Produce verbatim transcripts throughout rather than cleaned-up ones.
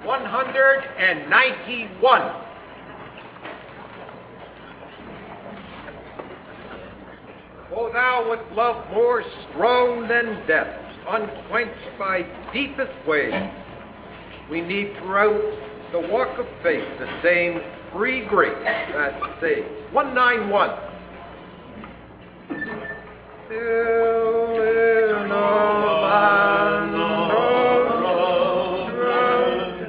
one hundred ninety-one. O thou with love more strong than death, unquenched by deepest waves, we need throughout the walk of faith the same free grace that saves. one ninety-one. Till in a land of drought,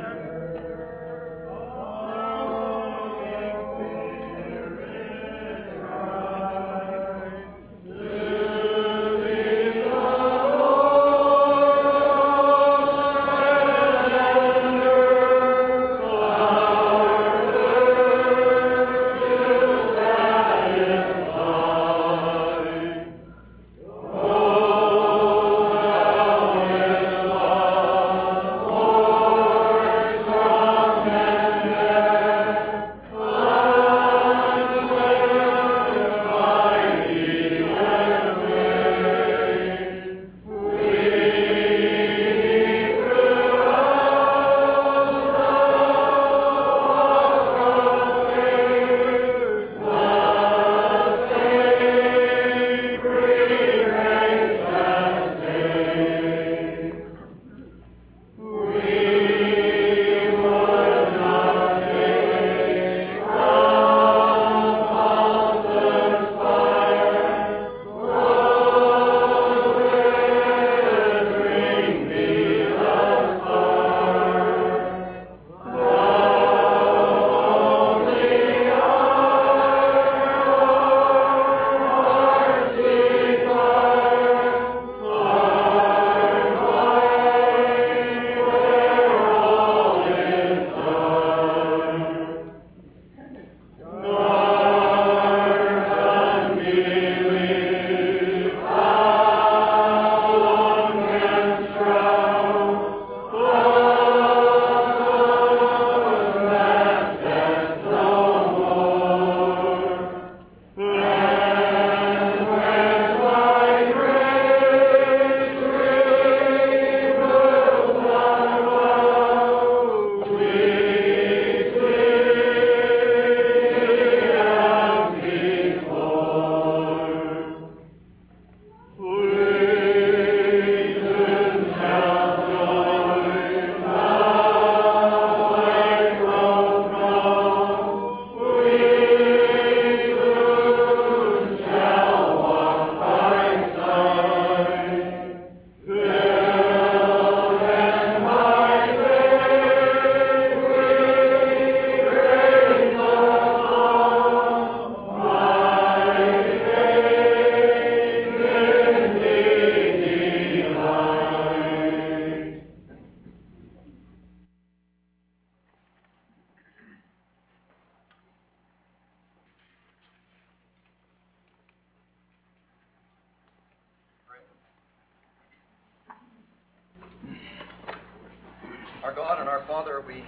Our God and our Father, we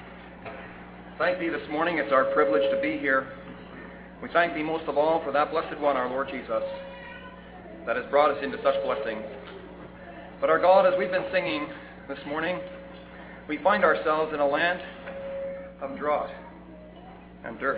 thank Thee this morning. It's our privilege to be here. We thank Thee most of all for that blessed one, our Lord Jesus, that has brought us into such blessings. But our God, as we've been singing this morning, we find ourselves in a land of drought and dearth.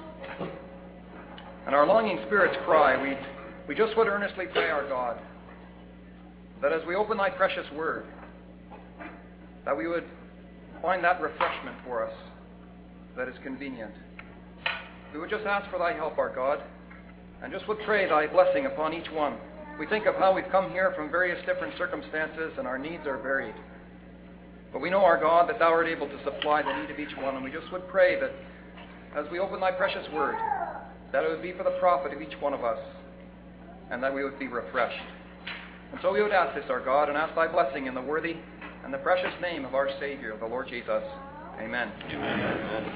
And our longing spirits cry, we, we just would earnestly pray, our God, that as we open Thy precious word, that we would find that refreshment for us that is convenient. We would just ask for Thy help, our God, and just would pray Thy blessing upon each one. We think of how we've come here from various different circumstances, and our needs are varied. But we know, our God, that Thou art able to supply the need of each one, and we just would pray that as we open Thy precious word, that it would be for the profit of each one of us, and that we would be refreshed. And so we would ask this, our God, and ask Thy blessing in the worthy and the precious name of our Savior, the Lord Jesus. Amen. Amen. Amen.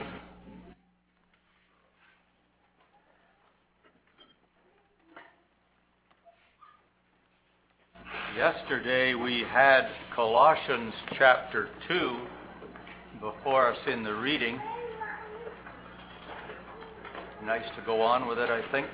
Yesterday we had Colossians chapter two before us in the reading. Nice to go on with it, I think.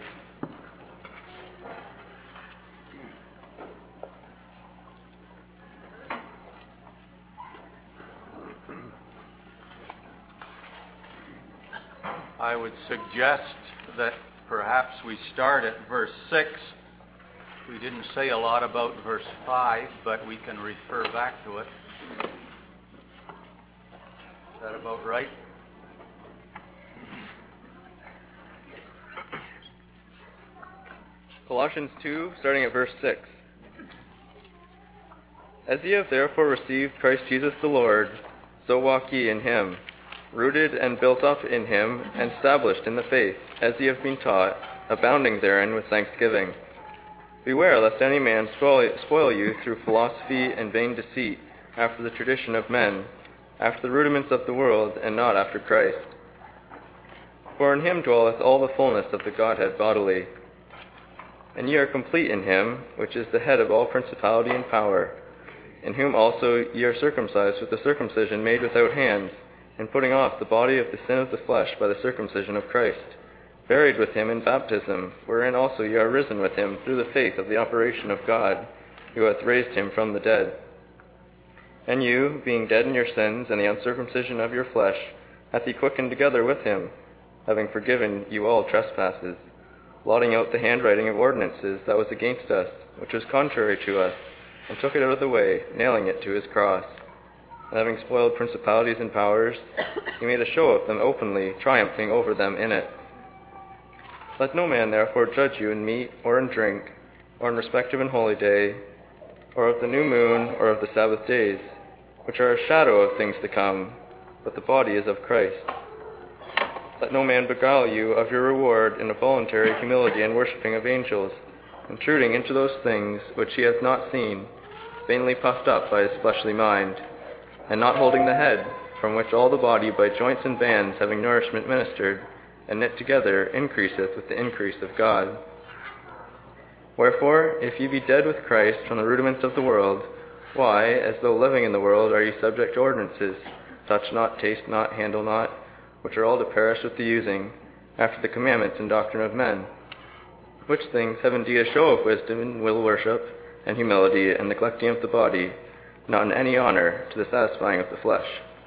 I would suggest that perhaps we start at verse six. We didn't say a lot about verse five, but we can refer back to it. Is that about right? Colossians two, starting at verse six. As ye have therefore received Christ Jesus the Lord, so walk ye in him, rooted and built up in him, and established in the faith, as ye have been taught, abounding therein with thanksgiving. Beware lest any man spoil, spoil you through philosophy and vain deceit, after the tradition of men, after the rudiments of the world, and not after Christ. For in him dwelleth all the fullness of the Godhead bodily. And ye are complete in him, which is the head of all principality and power, in whom also ye are circumcised with the circumcision made without hands, in putting off the body of the sin of the flesh by the circumcision of Christ, buried with him in baptism, wherein also ye are risen with him through the faith of the operation of God, who hath raised him from the dead. And you, being dead in your sins and the uncircumcision of your flesh, hath he quickened together with him, having forgiven you all trespasses, blotting out the handwriting of ordinances that was against us, which was contrary to us, and took it out of the way, nailing it to his cross. And having spoiled principalities and powers, he made a show of them openly, triumphing over them in it. Let no man therefore judge you in meat or in drink, or in respect of an holy day, or of the new moon, or of the Sabbath days, which are a shadow of things to come, but the body is of Christ. Let no man beguile you of your reward in a voluntary humility and worshipping of angels, intruding into those things which he hath not seen, vainly puffed up by his fleshly mind, and not holding the head, from which all the body by joints and bands having nourishment ministered, and knit together, increaseth with the increase of God. Wherefore, if ye be dead with Christ from the rudiments of the world, why, as though living in the world, are ye subject to ordinances, touch not, taste not, handle not, which are all to perish with the using, after the commandments and doctrine of men, which things have indeed a show of wisdom in will worship, and humility, and neglecting of the body, not in any honor, to the satisfying of the flesh.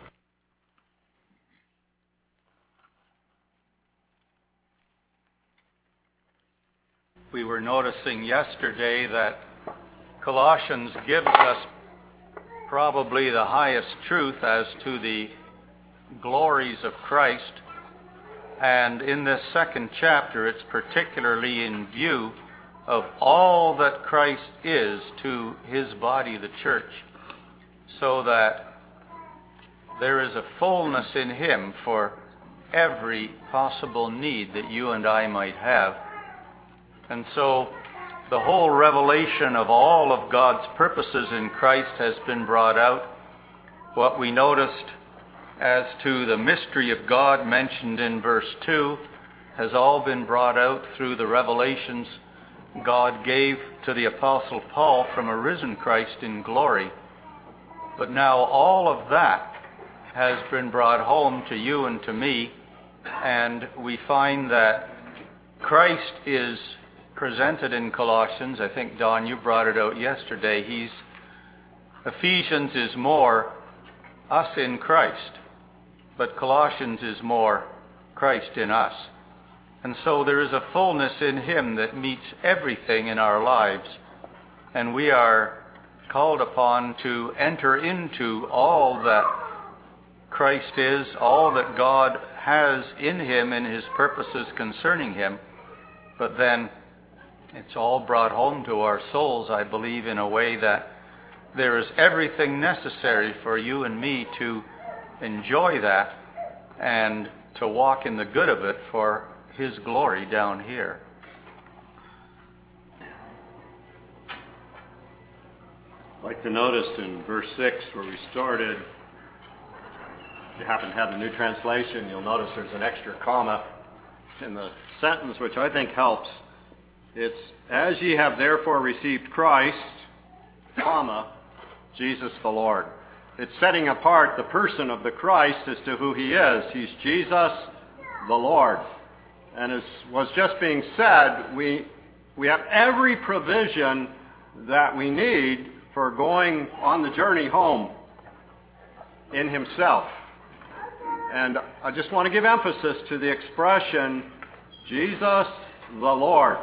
We were noticing yesterday that Colossians gives us probably the highest truth as to the glories of Christ, and in this second chapter it's particularly in view of all that Christ is to his body, the church, so that there is a fullness in him for every possible need that you and I might have. And so the whole revelation of all of God's purposes in Christ has been brought out. What we noticed as to the mystery of God mentioned in verse two has all been brought out through the revelations God gave to the Apostle Paul from a risen Christ in glory. But now all of that has been brought home to you and to me, and we find that Christ is presented in Colossians. I think, Don, you brought it out yesterday. He's Ephesians is more us in Christ, but Colossians is more Christ in us. And so there is a fullness in him that meets everything in our lives, and we are called upon to enter into all that Christ is, all that God has in him and his purposes concerning him. But then it's all brought home to our souls, I believe, in a way that there is everything necessary for you and me to enjoy that and to walk in the good of it for his glory down here. I'd like to notice in verse six where we started, if you happen to have the new translation, you'll notice there's an extra comma in the sentence, which I think helps. It's, as ye have therefore received Christ, comma, Jesus the Lord. It's setting apart the person of the Christ as to who he is. He's Jesus the Lord. And as was just being said, we, we have every provision that we need for going on the journey home in himself. And I just want to give emphasis to the expression, Jesus the Lord.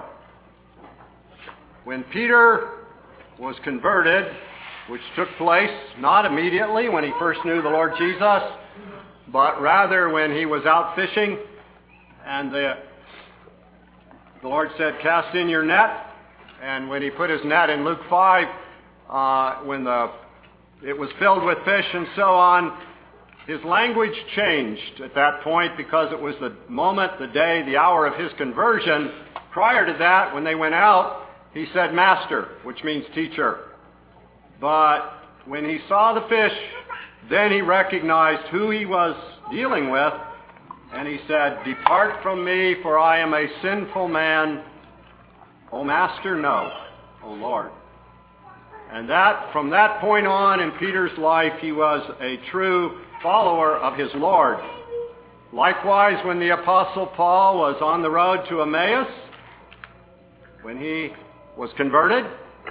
When Peter was converted, which took place not immediately when he first knew the Lord Jesus, but rather when he was out fishing, and the, the Lord said, cast in your net. And when he put his net in Luke five, uh, when the it was filled with fish and so on, his language changed at that point because it was the moment, the day, the hour of his conversion. Prior to that, when they went out, he said master, which means teacher. But when he saw the fish, then he recognized who he was dealing with, and he said, depart from me, for I am a sinful man. O Master, no. O Lord. And that, from that point on in Peter's life, he was a true follower of his Lord. Likewise, when the Apostle Paul was on the road to Emmaus, when he was converted,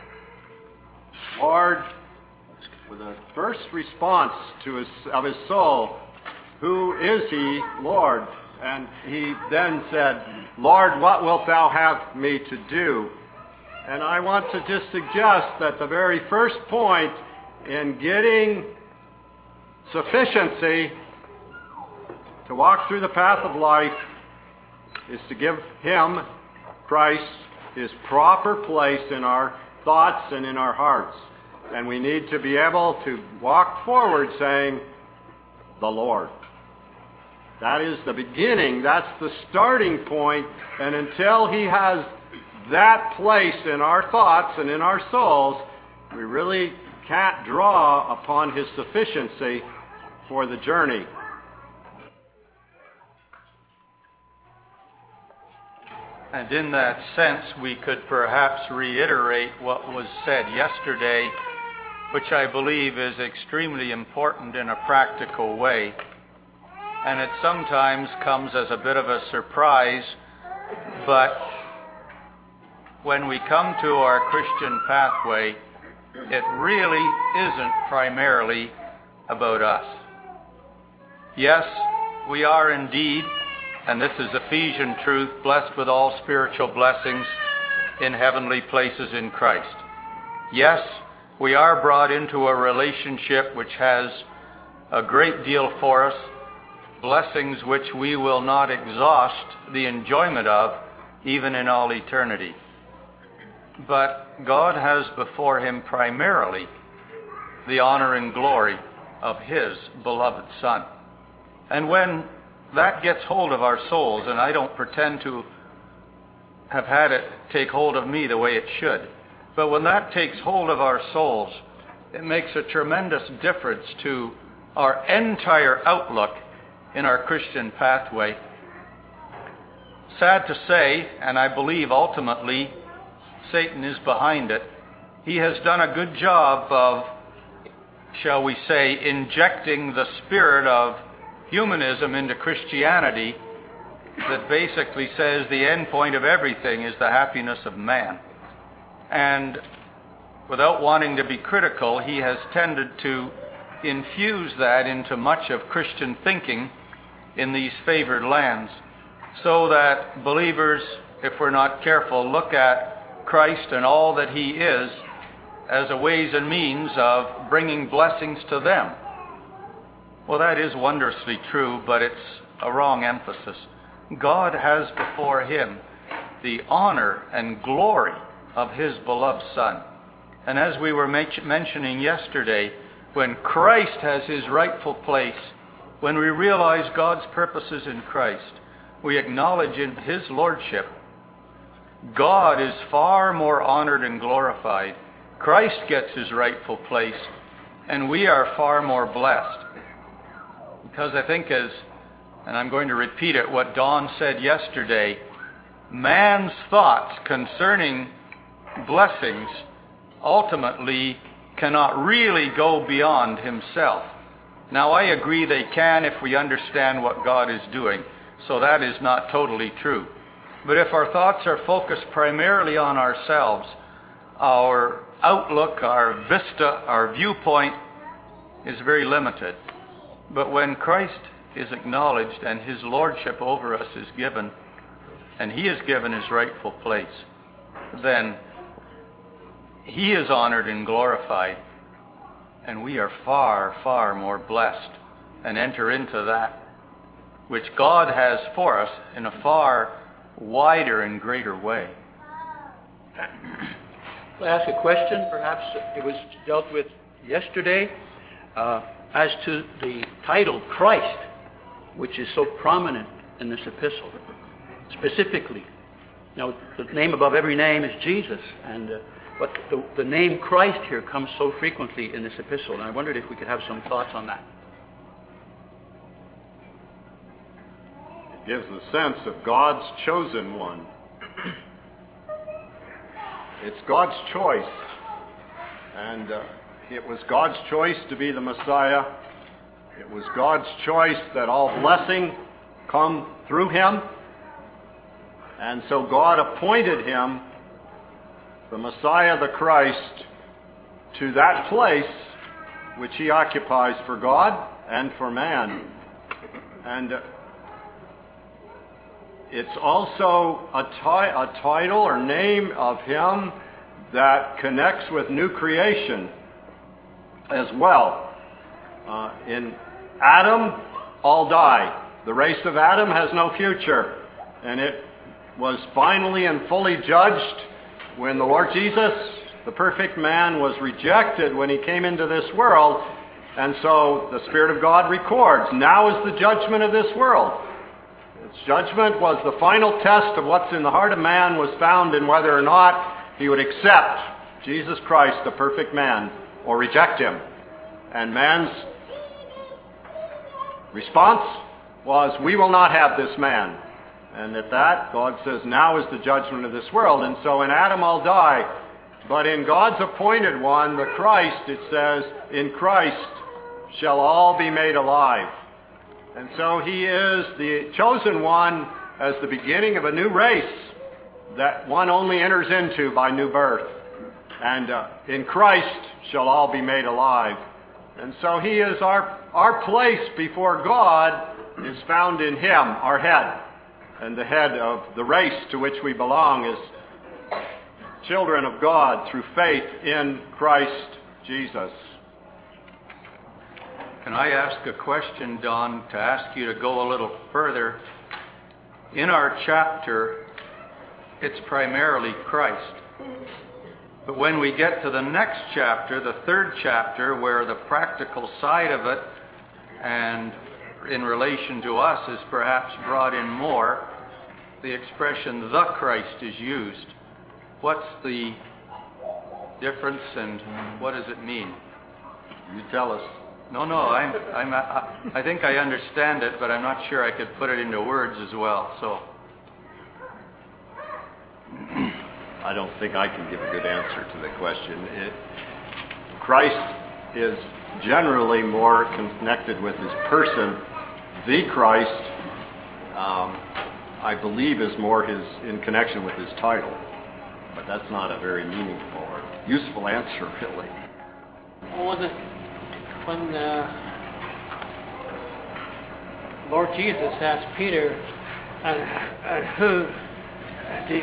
Lord, with a first response to his, of his soul, who is he, Lord? And he then said, Lord, what wilt thou have me to do? And I want to just suggest that the very first point in getting sufficiency to walk through the path of life is to give him, Christ, his proper place in our thoughts and in our hearts. And we need to be able to walk forward saying, the Lord. That is the beginning. That's the starting point. And until he has that place in our thoughts and in our souls, we really can't draw upon his sufficiency for the journey. And in that sense, we could perhaps reiterate what was said yesterday, which I believe is extremely important in a practical way. And it sometimes comes as a bit of a surprise, but when we come to our Christian pathway, it really isn't primarily about us. Yes, we are indeed, and this is Ephesian truth, blessed with all spiritual blessings in heavenly places in Christ. Yes, we are brought into a relationship which has a great deal for us, blessings which we will not exhaust the enjoyment of, even in all eternity. But God has before him primarily the honor and glory of his beloved Son. And when that gets hold of our souls, and I don't pretend to have had it take hold of me the way it should, but when that takes hold of our souls, it makes a tremendous difference to our entire outlook in our Christian pathway. Sad to say, and I believe ultimately Satan is behind it, he has done a good job of, shall we say, injecting the spirit of humanism into Christianity that basically says the end point of everything is the happiness of man. And without wanting to be critical, he has tended to infuse that into much of Christian thinking in these favored lands, so that believers, if we're not careful, look at Christ and all that he is as a ways and means of bringing blessings to them. Well, that is wondrously true, but it's a wrong emphasis. God has before him the honor and glory of his beloved Son. And as we were mentioning yesterday, when Christ has his rightful place, when we realize God's purposes in Christ, we acknowledge in his lordship, God is far more honored and glorified. Christ gets his rightful place, and we are far more blessed. Because I think as, and I'm going to repeat it, what Don said yesterday, man's thoughts concerning blessings ultimately cannot really go beyond himself. Now, I agree they can if we understand what God is doing, so that is not totally true. But if our thoughts are focused primarily on ourselves, our outlook, our vista, our viewpoint is very limited. But when Christ is acknowledged and his lordship over us is given, and he is given his rightful place, then he is honored and glorified, and we are far, far more blessed and enter into that which God has for us in a far wider and greater way. I'll ask a question. Perhaps it was dealt with yesterday uh, as to the title Christ, which is so prominent in this epistle. Specifically, now the name above every name is Jesus, and uh, but the, the name Christ here comes so frequently in this epistle, and I wondered if we could have some thoughts on that. It gives the sense of God's chosen one. It's God's choice, and uh, it was God's choice to be the Messiah. It was God's choice that all blessing come through him. And so God appointed him, the Messiah, the Christ, to that place which he occupies for God and for man. And uh, it's also a, ti- a title or name of him that connects with new creation as well. Uh, in Adam, all die. The race of Adam has no future. And it was finally and fully judged when the Lord Jesus, the perfect man, was rejected when he came into this world. And so the Spirit of God records, now is the judgment of this world. Its judgment was the final test of what's in the heart of man, was found in whether or not he would accept Jesus Christ, the perfect man, or reject him. And man's response was, we will not have this man. And at that, God says, now is the judgment of this world. And so in Adam all die. But in God's appointed one, the Christ, it says, in Christ shall all be made alive. And so he is the chosen one as the beginning of a new race that one only enters into by new birth. And uh, in Christ shall all be made alive. And so he is our, our place before God is found in him, our head. And the head of the race to which we belong is children of God through faith in Christ Jesus. Can I ask a question, Don, to ask you to go a little further? In our chapter, it's primarily Christ. But when we get to the next chapter, the third chapter, where the practical side of it and in relation to us is perhaps brought in more, the expression the Christ is used. What's the difference and what does it mean? You tell us. No, no, I'm, I'm, I, I think I understand it, but I'm not sure I could put it into words as well, so. I don't think I can give a good answer to the question. It, Christ is generally more connected with his person. The Christ, um, I believe, is more his in connection with his title. But that's not a very meaningful or useful answer, really. Was it when uh, Lord Jesus asked Peter, and, and who did,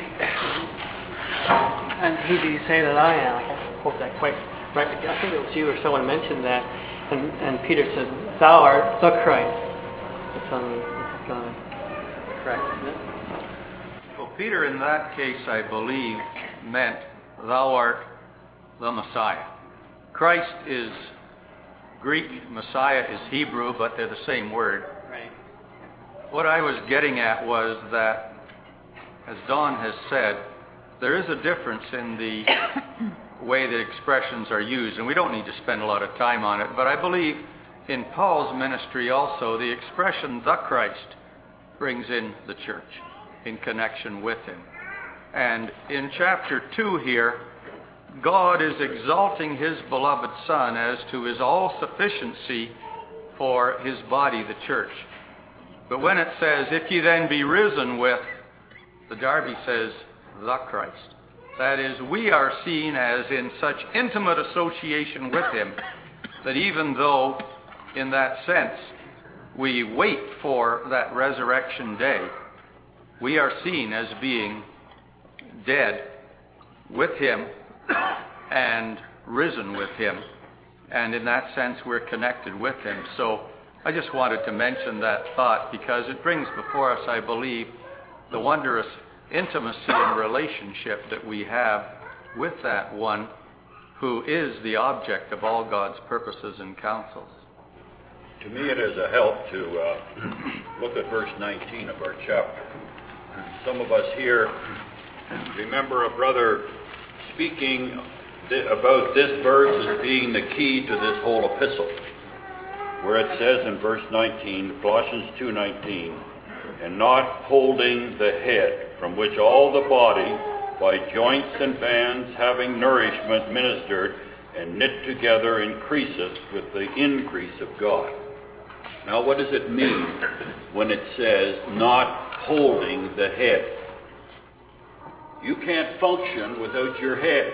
and who do you say that I am? I can't quote that quite right. I think it was you or someone mentioned that, and, and Peter said, "Thou art the Christ." It's on, it's on correct, isn't it? Well, Peter in that case, I believe, meant, "Thou art the Messiah." Christ is Greek, Messiah is Hebrew, but they're the same word. Right. What I was getting at was that, as Don has said, there is a difference in the way that expressions are used, and we don't need to spend a lot of time on it, but I believe in Paul's ministry also, the expression the Christ brings in the church in connection with him. And in chapter two here, God is exalting his beloved Son as to his all-sufficiency for his body, the church. But when it says, if ye then be risen with, the Darby says, the Christ. That is, we are seen as in such intimate association with him that even though, in that sense, we wait for that resurrection day, we are seen as being dead with him and risen with him. And in that sense, we're connected with him. So I just wanted to mention that thought because it brings before us, I believe, the wondrous intimacy and relationship that we have with that one who is the object of all God's purposes and counsels. To me, it is a help to uh, look at verse nineteen of our chapter. Some of us here remember a brother speaking th- about this verse as being the key to this whole epistle, where it says in verse nineteen, Colossians two nineteen, and not holding the head, from which all the body, by joints and bands, having nourishment ministered and knit together, increaseth with the increase of God. Now, what does it mean when it says not holding the head? You can't function without your head.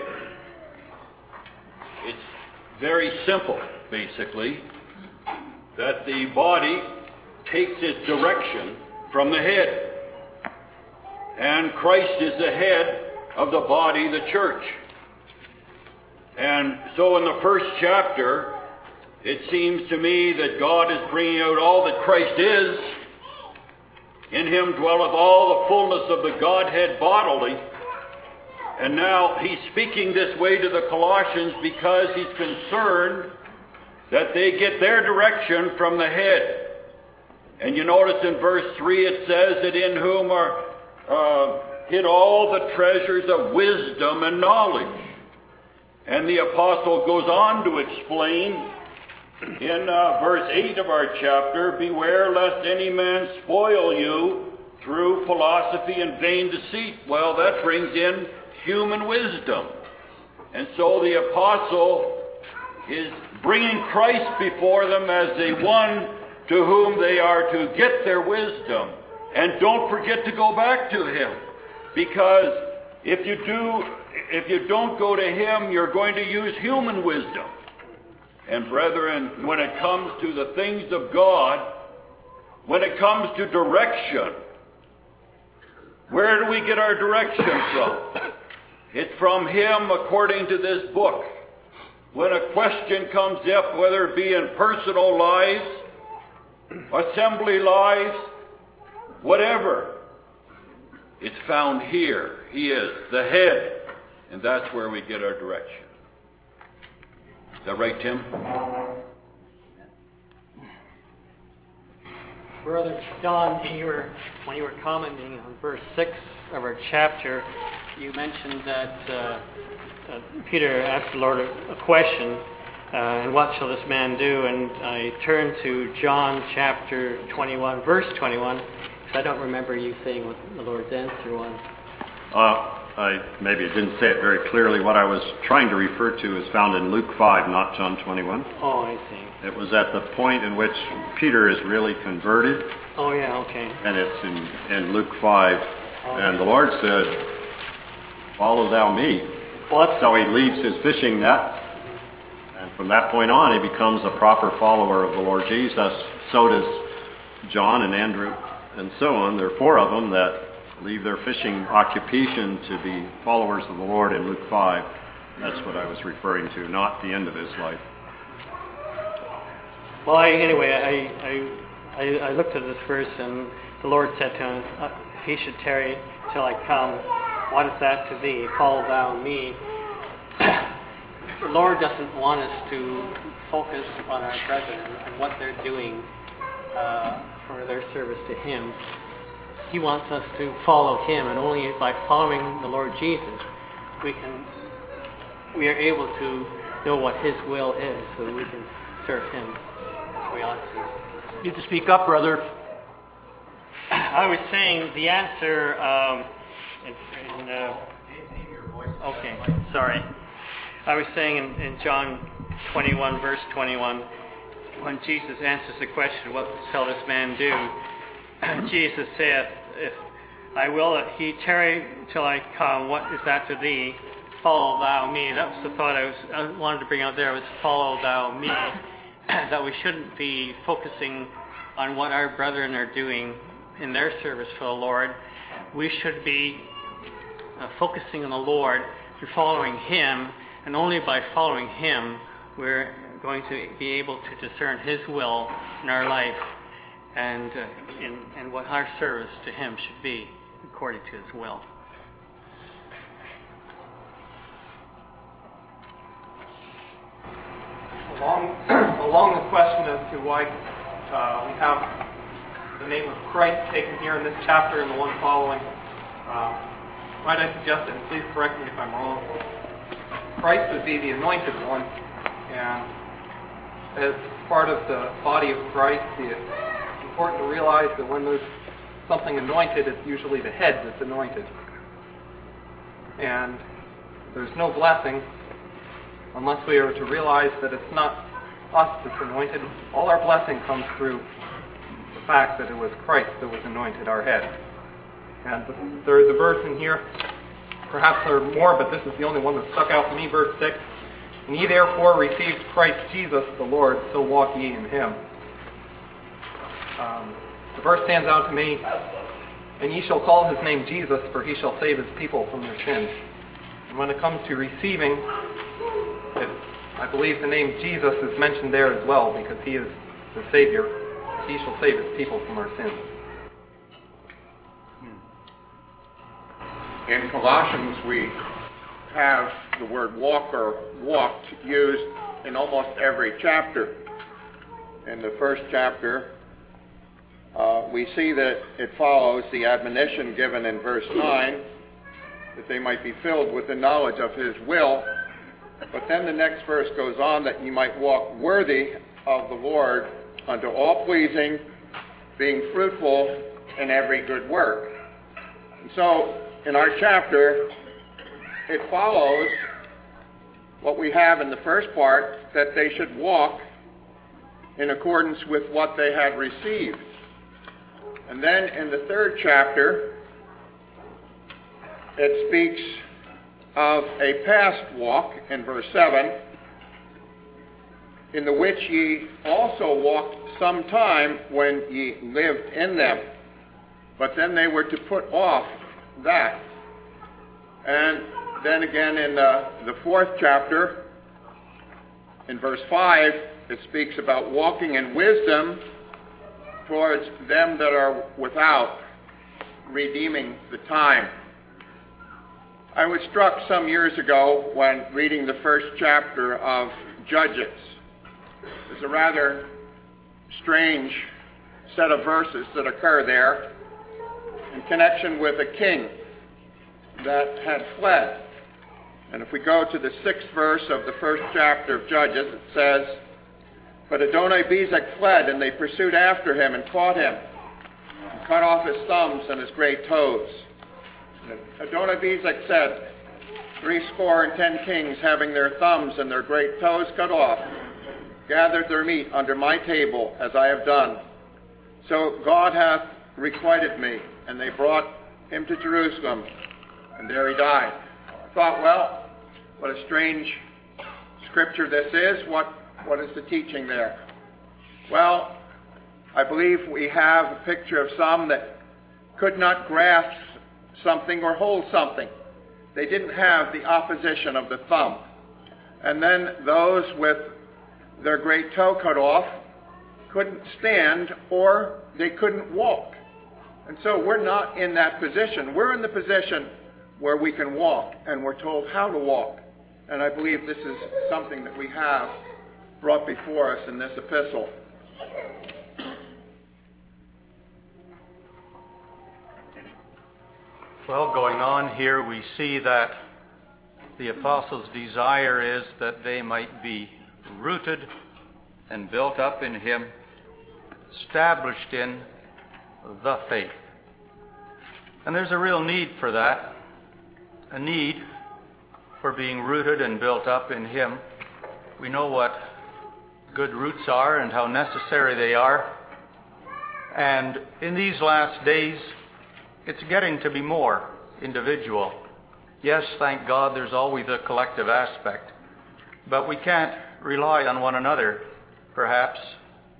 It's very simple, basically, that the body takes its direction from the head. And Christ is the head of the body, the church. And so in the first chapter, it seems to me that God is bringing out all that Christ is. In him dwelleth all the fullness of the Godhead bodily. And now he's speaking this way to the Colossians because he's concerned that they get their direction from the head. And you notice in verse three it says that in whom are uh, hid all the treasures of wisdom and knowledge. And the apostle goes on to explain in uh, verse eight of our chapter, beware lest any man spoil you through philosophy and vain deceit. Well, that brings in human wisdom. And so the apostle is bringing Christ before them as the one to whom they are to get their wisdom. And don't forget to go back to him. Because if you do, if you don't go to him, you're going to use human wisdom. And brethren, when it comes to the things of God, when it comes to direction, where do we get our direction from? It's from him according to this book. When a question comes up, whether it be in personal lives, assembly lives, whatever, it's found here. He is the head, and that's where we get our direction. Is that right, Tim? Brother Don, you were, when you were commenting on verse six of our chapter, you mentioned that uh, uh, Peter asked the Lord a, a question, uh, and what shall this man do? And I turned to John chapter twenty-one, verse twenty-one, because I don't remember you saying what the Lord's answer was. Uh, I maybe didn't say it very clearly. What I was trying to refer to is found in Luke five, not John twenty-one. Oh, I see. It was at the point in which Peter is really converted. Oh, yeah, okay. And it's in, in Luke five. Okay. And the Lord said, follow thou me. Well, so he leaves his fishing net. And from that point on, he becomes a proper follower of the Lord Jesus. So does John and Andrew and so on. There are four of them that leave their fishing occupation to be followers of the Lord in Luke five. That's what I was referring to, not the end of his life. Well, I, anyway, I, I I I looked at this verse, and the Lord said to him, if he should tarry till I come, what is that to thee? Follow thou me. The Lord doesn't want us to focus on our brethren and what they're doing uh, for their service to him. He wants us to follow him, and only by following the Lord Jesus we can we are able to know what his will is, so that we can serve him as we ought to. You have to speak up, brother. I was saying the answer. Um, in, in, uh, okay, sorry. I was saying in, in John twenty-one, verse twenty-one, when Jesus answers the question, "What shall this man do?" Jesus saith, "If I will that he tarry till I come, what is that to thee? Follow thou me." That was the thought I was I wanted to bring out there. Was follow thou me. That we shouldn't be focusing on what our brethren are doing in their service for the Lord. We should be uh, focusing on the Lord and following Him, and only by following Him we're going to be able to discern His will in our life and, uh, in, and what our service to Him should be according to His will. Along, along the question as to why uh, we have the name of Christ taken here in this chapter and the one following, uh, might I suggest, and please correct me if I'm wrong, Christ would be the anointed one, and as part of the body of Christ, it's important to realize that when there's something anointed, it's usually the head that's anointed. And there's no blessing unless we are to realize that it's not us that's anointed. All our blessing comes through the fact that it was Christ that was anointed our head. And there is a verse in here, perhaps there are more, but this is the only one that stuck out to me, verse six. And ye therefore received Christ Jesus the Lord, so walk ye in Him. Um, the verse stands out to me, and ye shall call His name Jesus, for He shall save His people from their sins. And when it comes to receiving, it, I believe the name Jesus is mentioned there as well, because He is the Savior. He shall save His people from our sins. In Colossians, we have the word walk or walked used in almost every chapter. In the first chapter, uh, we see that it follows the admonition given in verse nine, that they might be filled with the knowledge of His will. But then the next verse goes on that ye might walk worthy of the Lord unto all pleasing, being fruitful in every good work. And so, in our chapter, it follows what we have in the first part, that they should walk in accordance with what they had received. And then in the third chapter, it speaks of a past walk in verse seven, in the which ye also walked some time when ye lived in them. But then they were to put off that. And then again in the, the fourth chapter, in verse five, it speaks about walking in wisdom towards them that are without, redeeming the time. I was struck some years ago when reading the first chapter of Judges. There's a rather strange set of verses that occur there in connection with a king that had fled. And if we go to the sixth verse of the first chapter of Judges, it says, But Adoni-Bezek fled, and they pursued after him and caught him, and cut off his thumbs and his great toes. And Adoni-Bezek said, Three score and ten kings, having their thumbs and their great toes cut off, gathered their meat under my table, as I have done. So God hath requited me, and they brought him to Jerusalem, and there he died. I thought, well, what a strange scripture this is. What, what is the teaching there? Well, I believe we have a picture of some that could not grasp something or hold something. They didn't have the opposition of the thumb. And then those with their great toe cut off couldn't stand, or they couldn't walk. And so we're not in that position. We're in the position where we can walk, and we're told how to walk. And I believe this is something that we have brought before us in this epistle. Well, going on here, we see that the apostles' desire is that they might be rooted and built up in Him, established in the faith. And there's a real need for that, a need for being rooted and built up in Him. We know what good roots are and how necessary they are. And in these last days, it's getting to be more individual. Yes, thank God, there's always a collective aspect. But we can't rely on one another, perhaps,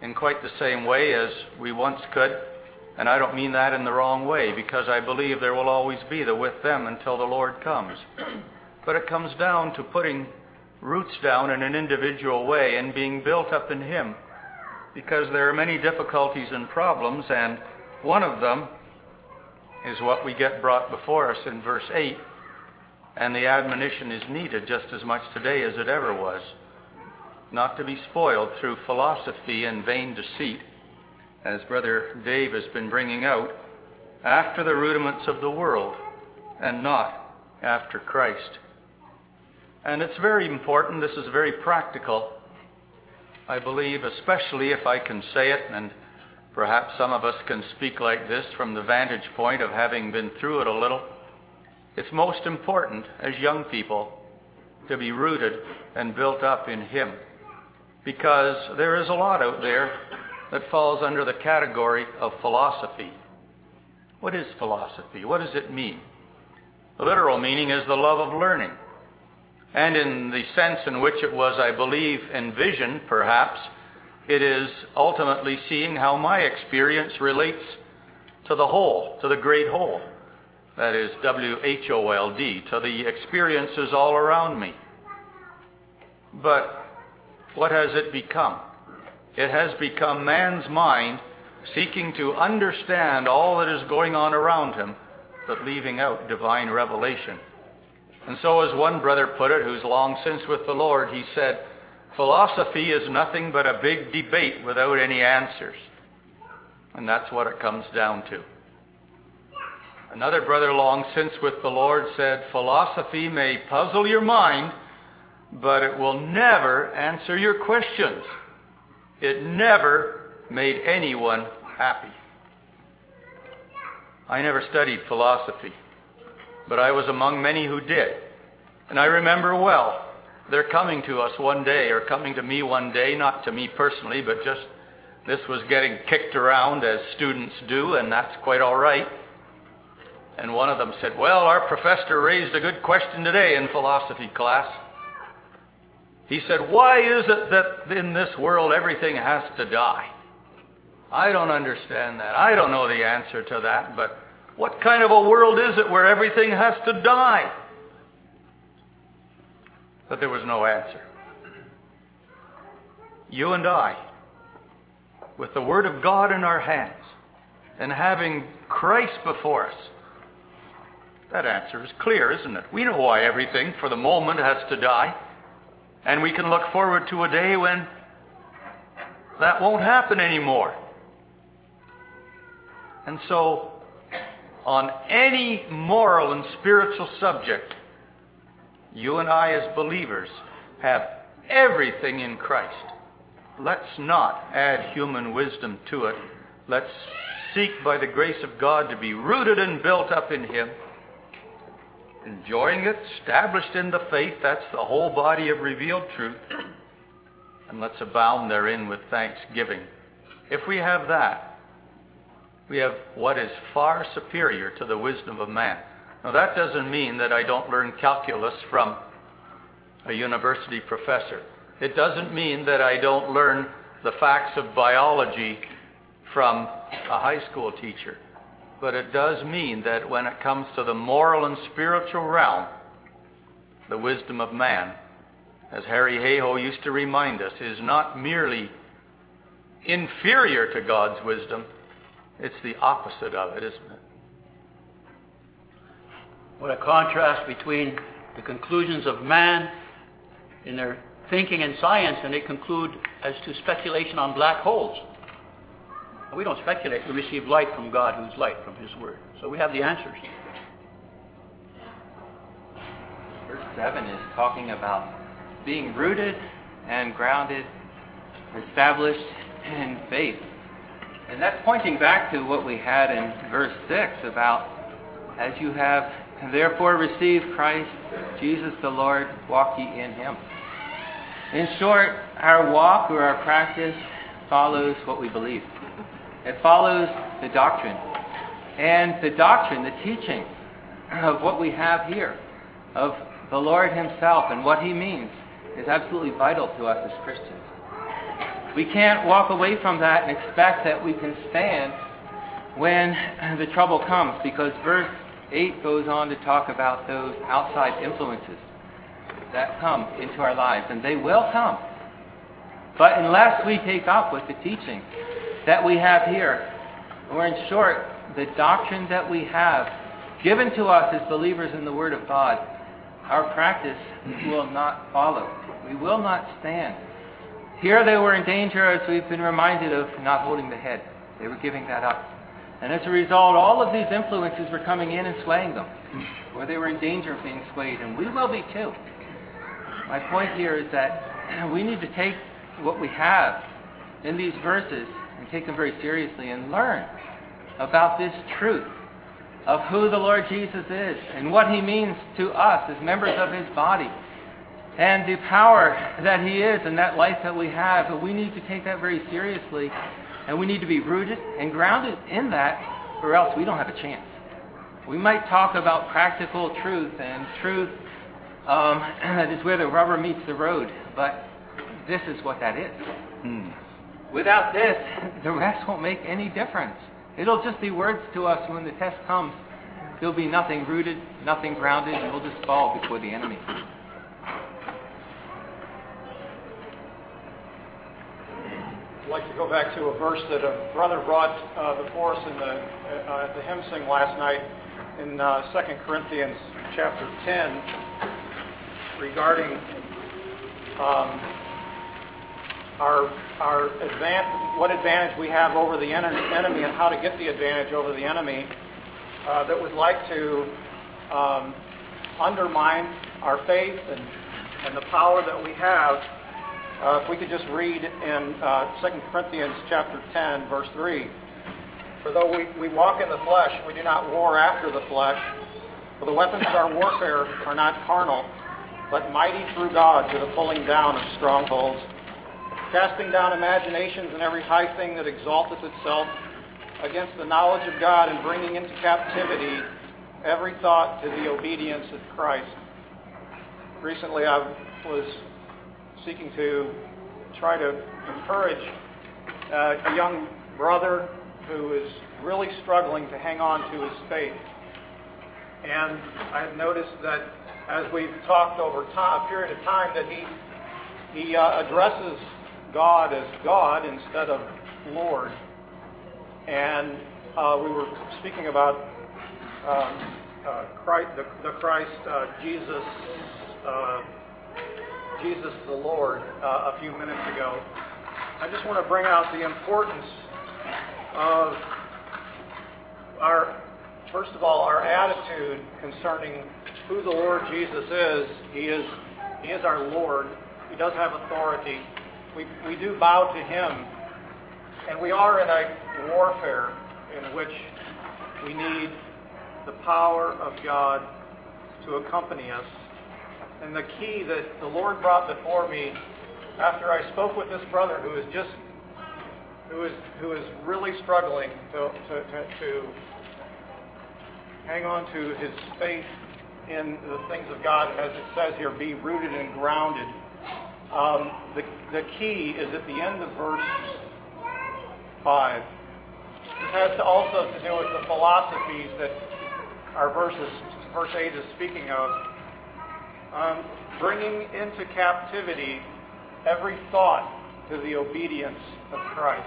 in quite the same way as we once could. And I don't mean that in the wrong way, because I believe there will always be the with them until the Lord comes. But it comes down to putting roots down in an individual way and being built up in Him. Because there are many difficulties and problems, and one of them is what we get brought before us in verse eight. And the admonition is needed just as much today as it ever was. Not to be spoiled through philosophy and vain deceit, as Brother Dave has been bringing out, after the rudiments of the world and not after Christ. And it's very important, this is very practical, I believe, especially if I can say it, and perhaps some of us can speak like this from the vantage point of having been through it a little. It's most important as young people to be rooted and built up in Him, because there is a lot out there that falls under the category of philosophy. What is philosophy? What does it mean? The literal meaning is the love of learning. And in the sense in which it was, I believe, envisioned, perhaps, it is ultimately seeing how my experience relates to the whole, to the great whole. That is W H O L D, to the experiences all around me. But what has it become? It has become man's mind seeking to understand all that is going on around him, but leaving out divine revelation. And so, as one brother put it, who's long since with the Lord, he said, philosophy is nothing but a big debate without any answers. And that's what it comes down to. Another brother long since with the Lord said, philosophy may puzzle your mind, but it will never answer your questions. It never made anyone happy. I never studied philosophy, but I was among many who did. And I remember well, they're coming to us one day, or coming to me one day, not to me personally, but just this was getting kicked around as students do, and that's quite all right. And one of them said, well, our professor raised a good question today in philosophy class. He said, why is it that in this world everything has to die? I don't understand that. I don't know the answer to that, but what kind of a world is it where everything has to die? But there was no answer. You and I, with the Word of God in our hands, and having Christ before us, that answer is clear, isn't it? We know why everything, for the moment, has to die. And we can look forward to a day when that won't happen anymore. And so, on any moral and spiritual subject, you and I as believers have everything in Christ. Let's not add human wisdom to it. Let's seek by the grace of God to be rooted and built up in Him, enjoying it, established in the faith. That's the whole body of revealed truth. And let's abound therein with thanksgiving. If we have that, we have what is far superior to the wisdom of man. Now, that doesn't mean that I don't learn calculus from a university professor. It doesn't mean that I don't learn the facts of biology from a high school teacher. But it does mean that when it comes to the moral and spiritual realm, the wisdom of man, as Harry Hayhoe used to remind us, is not merely inferior to God's wisdom, it's the opposite of it, isn't it? What a contrast between the conclusions of man in their thinking and science, and they conclude as to speculation on black holes. We don't speculate. We receive light from God, who's light, from His Word. So we have the answers. Verse seven is talking about being rooted and grounded, established in faith. And that's pointing back to what we had in verse six about, as you have therefore received Christ Jesus the Lord, walk ye in Him. In short, our walk or our practice follows what we believe. It follows the doctrine. And the doctrine, the teaching of what we have here, of the Lord Himself and what He means, is absolutely vital to us as Christians. We can't walk away from that and expect that we can stand when the trouble comes, because verse eight goes on to talk about those outside influences that come into our lives, and they will come. But unless we take up with the teaching that we have here, or in short, the doctrine that we have given to us as believers in the Word of God, our practice will not follow. We will not stand. Here they were in danger, as we've been reminded, of not holding the head. They were giving that up. And as a result, all of these influences were coming in and swaying them, or they were in danger of being swayed, and we will be too. My point here is that we need to take what we have in these verses and take them very seriously and learn about this truth of who the Lord Jesus is and what He means to us as members of His body, and the power that He is and that life that we have. But we need to take that very seriously, and we need to be rooted and grounded in that, or else we don't have a chance. We might talk about practical truth and truth um, that is where the rubber meets the road, but this is what that is. Hmm. Without this, the rest won't make any difference. It'll just be words to us when the test comes. There'll be nothing rooted, nothing grounded, and we'll just fall before the enemy. I'd like to go back to a verse that a brother brought uh, before us in the, uh, at the hymn sing last night in uh, Second Corinthians chapter ten regarding um, our our advan- what advantage we have over the en- enemy and how to get the advantage over the enemy uh, that would like to um, undermine our faith and, and the power that we have. Uh, if we could just read in uh, Second Corinthians chapter ten, verse three. For though we, we walk in the flesh, we do not war after the flesh. For the weapons of our warfare are not carnal, but mighty through God to the pulling down of strongholds, casting down imaginations and every high thing that exalteth itself against the knowledge of God, and bringing into captivity every thought to the obedience of Christ. Recently I was seeking to try to encourage uh, a young brother who is really struggling to hang on to his faith. And I've noticed that as we've talked over time, a period of time, that he he uh, addresses God as God instead of Lord. And uh, we were speaking about um, uh, Christ, the, the Christ, uh, Jesus, uh, Jesus the Lord, uh, a few minutes ago. I just want to bring out the importance of our, first of all, our attitude concerning who the Lord Jesus is. He is, He is our Lord. He does have authority. We, we do bow to Him. And we are in a warfare in which we need the power of God to accompany us. And the key that the Lord brought before me after I spoke with this brother who is just, who is who is really struggling to, to, to, to hang on to his faith in the things of God, as it says here, be rooted and grounded. Um, the, the key is at the end of verse five. This has to also to do with the philosophies that our verses, verse eight is speaking of. Um, bringing into captivity every thought to the obedience of Christ.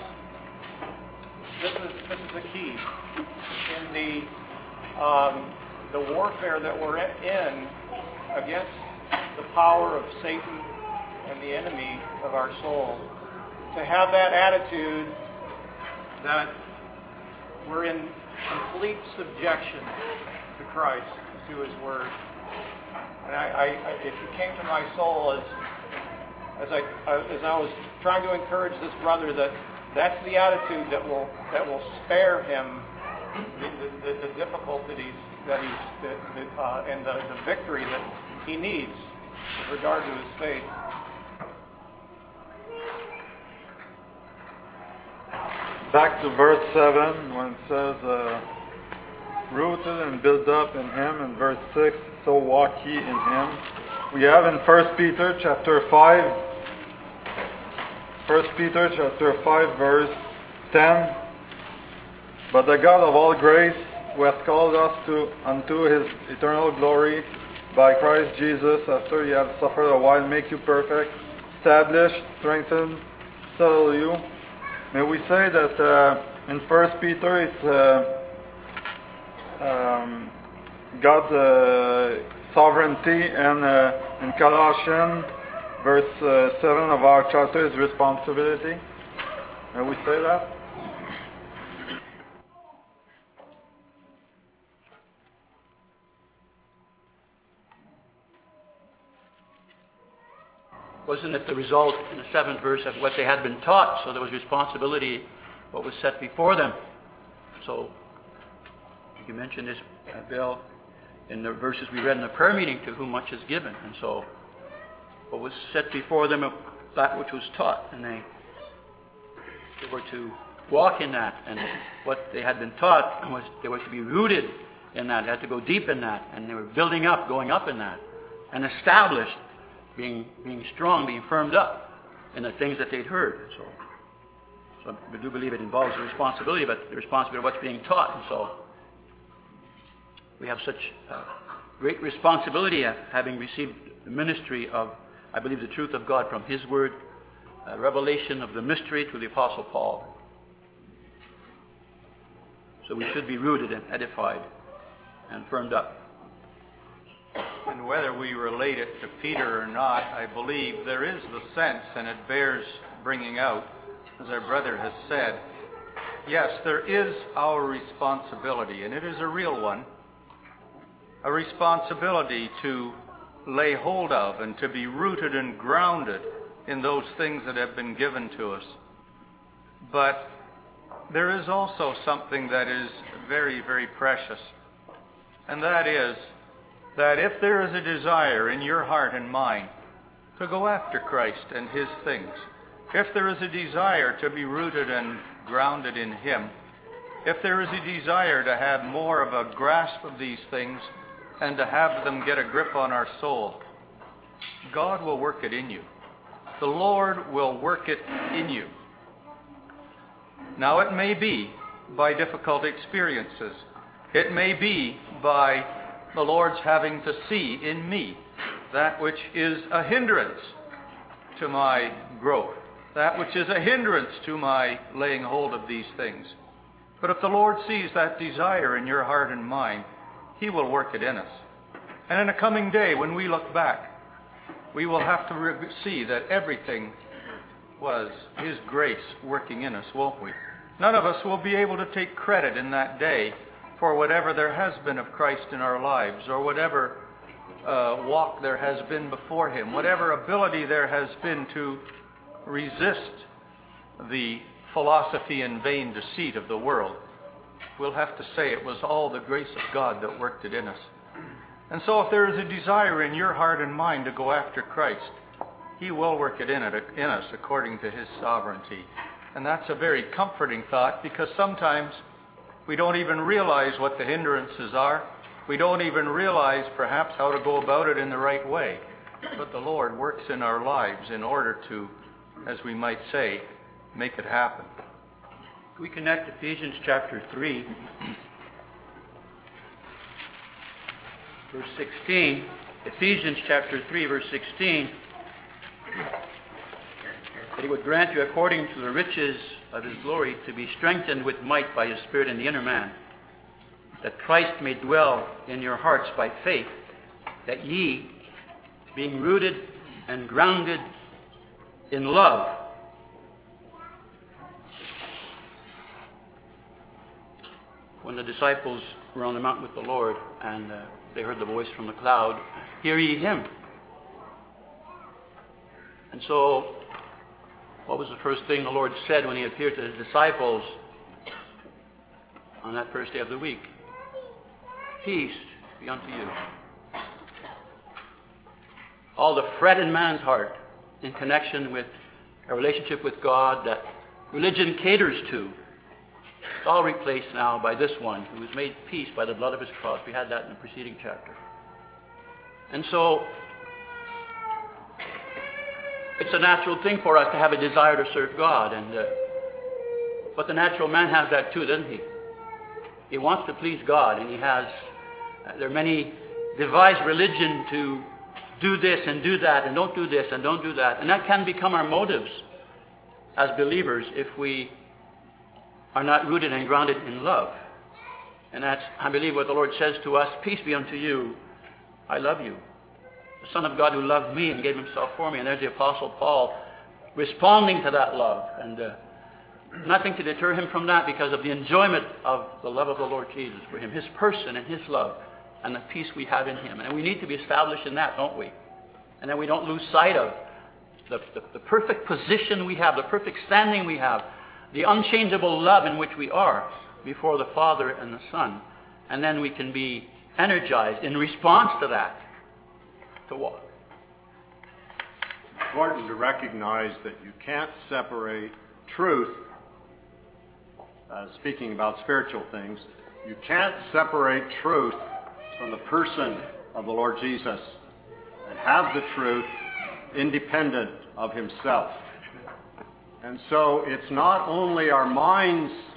This is this is the key in the um, the warfare that we're in against the power of Satan and the enemy of our soul. To have that attitude that we're in complete subjection to Christ, to His Word. And I, I, it came to my soul as as I as I was trying to encourage this brother that that's the attitude that will that will spare him the, the, the difficulties that he's that, that, uh, and the, the victory that he needs with regard to his faith. Back to verse seven when it says, uh, rooted and built up in Him, and verse six, so walk ye in Him. We have in First Peter chapter five, First Peter chapter five, verse ten. But the God of all grace, who hath called us to unto his eternal glory by Christ Jesus, after ye have suffered a while, make you perfect, establish, strengthen, settle you. May we say that uh, in First Peter it's uh, um, God's uh, sovereignty, and uh, in Colossians verse uh, seven of our chapter is responsibility. May we say that? Wasn't it the result in the seventh verse of what they had been taught? So there was responsibility, what was set before them. So you mentioned this, uh, Bill, in the verses we read in the prayer meeting, to whom much is given. And so what was set before them, that which was taught, and they, they were to walk in that. And what they had been taught, was they were to be rooted in that. They had to go deep in that. And they were building up, going up in that. And established, being being strong, being firmed up in the things that they'd heard. So, so I do believe it involves the responsibility, but the responsibility of what's being taught. And so we have such uh, great responsibility of having received the ministry of, I believe, the truth of God from His Word, uh, revelation of the mystery through the Apostle Paul. So we should be rooted and edified and firmed up. And whether we relate it to Peter or not, I believe there is the sense, and it bears bringing out, as our brother has said, yes, there is our responsibility, and it is a real one, a responsibility to lay hold of and to be rooted and grounded in those things that have been given to us. But there is also something that is very, very precious, and that is that if there is a desire in your heart and mind to go after Christ and His things, if there is a desire to be rooted and grounded in Him, if there is a desire to have more of a grasp of these things and to have them get a grip on our soul, God will work it in you. The Lord will work it in you. Now, it may be by difficult experiences. It may be by the Lord's having to see in me that which is a hindrance to my growth, that which is a hindrance to my laying hold of these things. But if the Lord sees that desire in your heart and mind, He will work it in us. And in a coming day, when we look back, we will have to re- see that everything was His grace working in us, won't we? None of us will be able to take credit in that day for whatever there has been of Christ in our lives, or whatever uh, walk there has been before Him, whatever ability there has been to resist the philosophy and vain deceit of the world. We'll have to say it was all the grace of God that worked it in us. And so if there is a desire in your heart and mind to go after Christ, He will work it in, it in us according to His sovereignty. And that's a very comforting thought, because sometimes we don't even realize what the hindrances are. We don't even realize perhaps how to go about it in the right way. But the Lord works in our lives in order to, as we might say, make it happen. We connect Ephesians chapter three, verse sixteen. Ephesians chapter three, verse sixteen. That He would grant you, according to the riches of His glory, to be strengthened with might by His Spirit in the inner man, that Christ may dwell in your hearts by faith, that ye, being rooted and grounded in love, when the disciples were on the mountain with the Lord and uh, they heard the voice from the cloud, hear ye Him. And so, what was the first thing the Lord said when He appeared to His disciples on that first day of the week? Peace be unto you. All the fret in man's heart in connection with a relationship with God that religion caters to, it's all replaced now by this one who has made peace by the blood of His cross. We had that in the preceding chapter. And so, it's a natural thing for us to have a desire to serve God. And uh, but the natural man has that too, doesn't he? He wants to please God, and he has, uh, there are many devised religion to do this and do that, and don't do this and don't do that. And that can become our motives as believers if we are not rooted and grounded in love. And that's, I believe, what the Lord says to us, peace be unto you, I love you. The Son of God who loved me and gave himself for me. And there's the Apostle Paul responding to that love. And uh, nothing to deter him from that because of the enjoyment of the love of the Lord Jesus for him, his person and his love, and the peace we have in him. And we need to be established in that, don't we? And then we don't lose sight of the, the, the perfect position we have, the perfect standing we have, the unchangeable love in which we are before the Father and the Son. And then we can be energized in response to that to walk. It's important to recognize that you can't separate truth, uh, speaking about spiritual things, you can't separate truth from the person of the Lord Jesus and have the truth independent of himself. And so it's not only our minds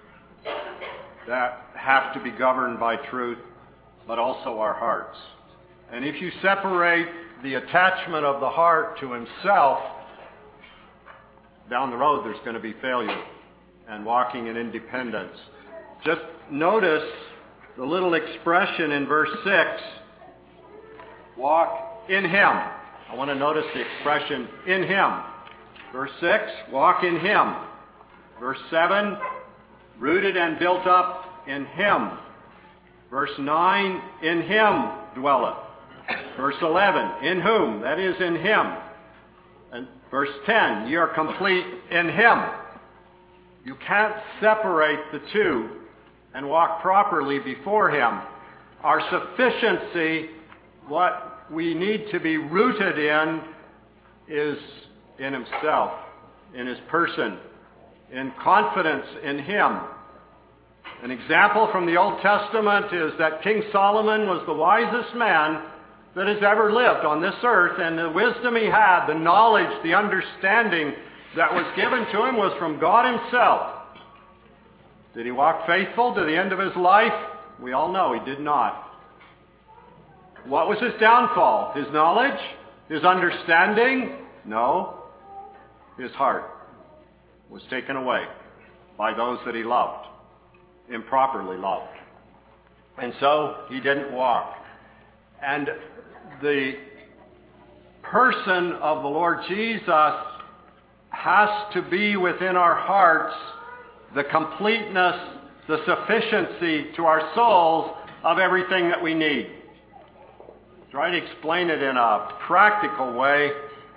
that have to be governed by truth, but also our hearts. And if you separate the attachment of the heart to himself, down the road there's going to be failure and walking in independence. Just notice the little expression in verse six, walk in him. I want to notice the expression in him. Verse six, walk in him. Verse seven, rooted and built up in him. Verse nine, in him dwelleth. Verse eleven, in whom? That is, in him. And verse ten, ye are complete in him. You can't separate the two and walk properly before him. Our sufficiency, what we need to be rooted in, is in himself, in his person, in confidence in him. An example from the Old Testament is that King Solomon was the wisest man that has ever lived on this earth, and the wisdom he had, the knowledge, the understanding that was given to him was from God himself. Did he walk faithful to the end of his life? We all know he did not. What was his downfall? His knowledge? His understanding? No. His heart was taken away by those that he loved, improperly loved. And so he didn't walk. And the person of the Lord Jesus has to be within our hearts the completeness, the sufficiency to our souls of everything that we need. Try to explain it in a practical way.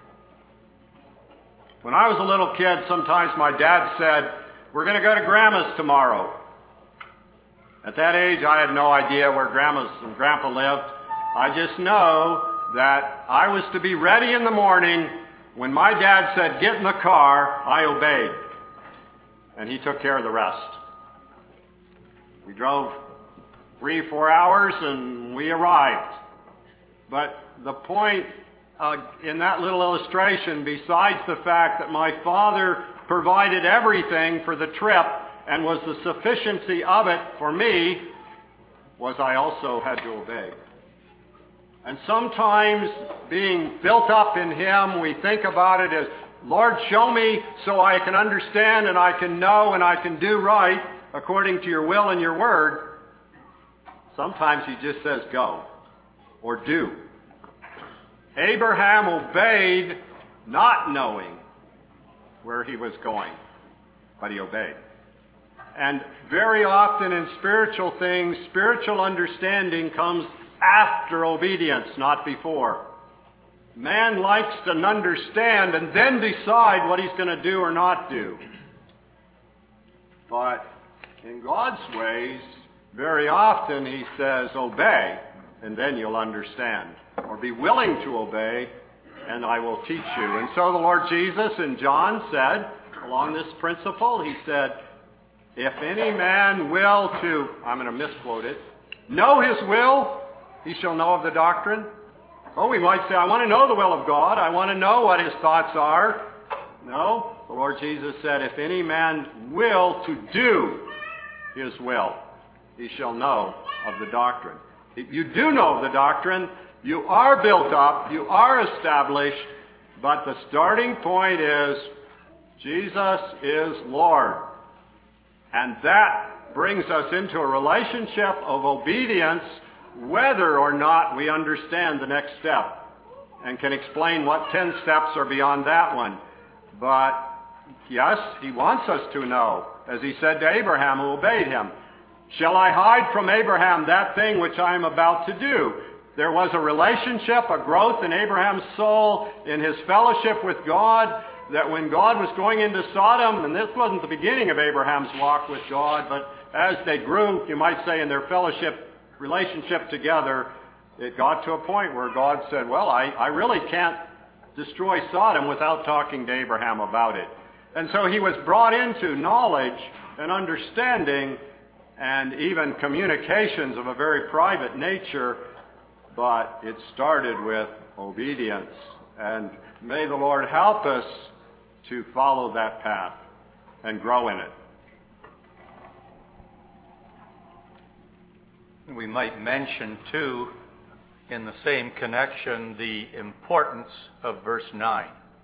When I was a little kid, sometimes my dad said, we're going to go to Grandma's tomorrow. At that age, I had no idea where Grandma's and Grandpa lived. I just know that I was to be ready in the morning. When my dad said, get in the car, I obeyed. And he took care of the rest. We drove three, four hours and we arrived. But the point uh, in that little illustration, besides the fact that my father provided everything for the trip and was the sufficiency of it for me, was I also had to obey. And sometimes being built up in him, we think about it as, Lord, show me so I can understand and I can know and I can do right according to your will and your word. Sometimes he just says go or do. Abraham obeyed not knowing where he was going, but he obeyed. And very often in spiritual things, spiritual understanding comes after obedience, not before. Man likes to understand and then decide what he's going to do or not do. But in God's ways, very often he says, obey, and then you'll understand. Or be willing to obey, and I will teach you. And so the Lord Jesus in John said, along this principle, he said, if any man will to, I'm going to misquote it, know his will, he shall know of the doctrine. Oh, we might say, I want to know the will of God. I want to know what His thoughts are. No, the Lord Jesus said, if any man will to do His will, he shall know of the doctrine. If you do know of the doctrine, you are built up, you are established, but the starting point is Jesus is Lord. And that brings us into a relationship of obedience whether or not we understand the next step and can explain what ten steps are beyond that one. But yes, He wants us to know, as He said to Abraham who obeyed Him, shall I hide from Abraham that thing which I am about to do? There was a relationship, a growth in Abraham's soul, in his fellowship with God, that when God was going into Sodom, and this wasn't the beginning of Abraham's walk with God, but as they grew, you might say, in their fellowship, relationship together, it got to a point where God said, well, I, I really can't destroy Sodom without talking to Abraham about it. And so he was brought into knowledge and understanding and even communications of a very private nature, but it started with obedience. And may the Lord help us to follow that path and grow in it. We might mention, too, in the same connection, the importance of verse nine.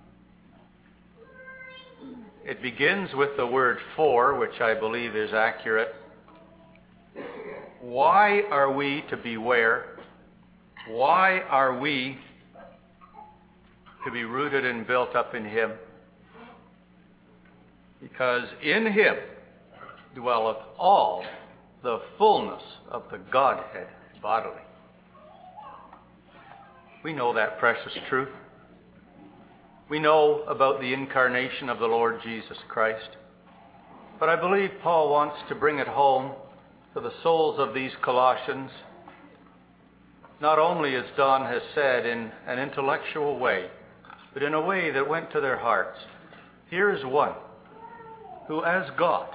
It begins with the word for, which I believe is accurate. Why are we to beware? Why are we to be rooted and built up in Him? Because in Him dwelleth all the fullness of the Godhead bodily. We know that precious truth. We know about the incarnation of the Lord Jesus Christ. But I believe Paul wants to bring it home to the souls of these Colossians, not only, as Don has said, in an intellectual way, but in a way that went to their hearts. Here is one who, as God,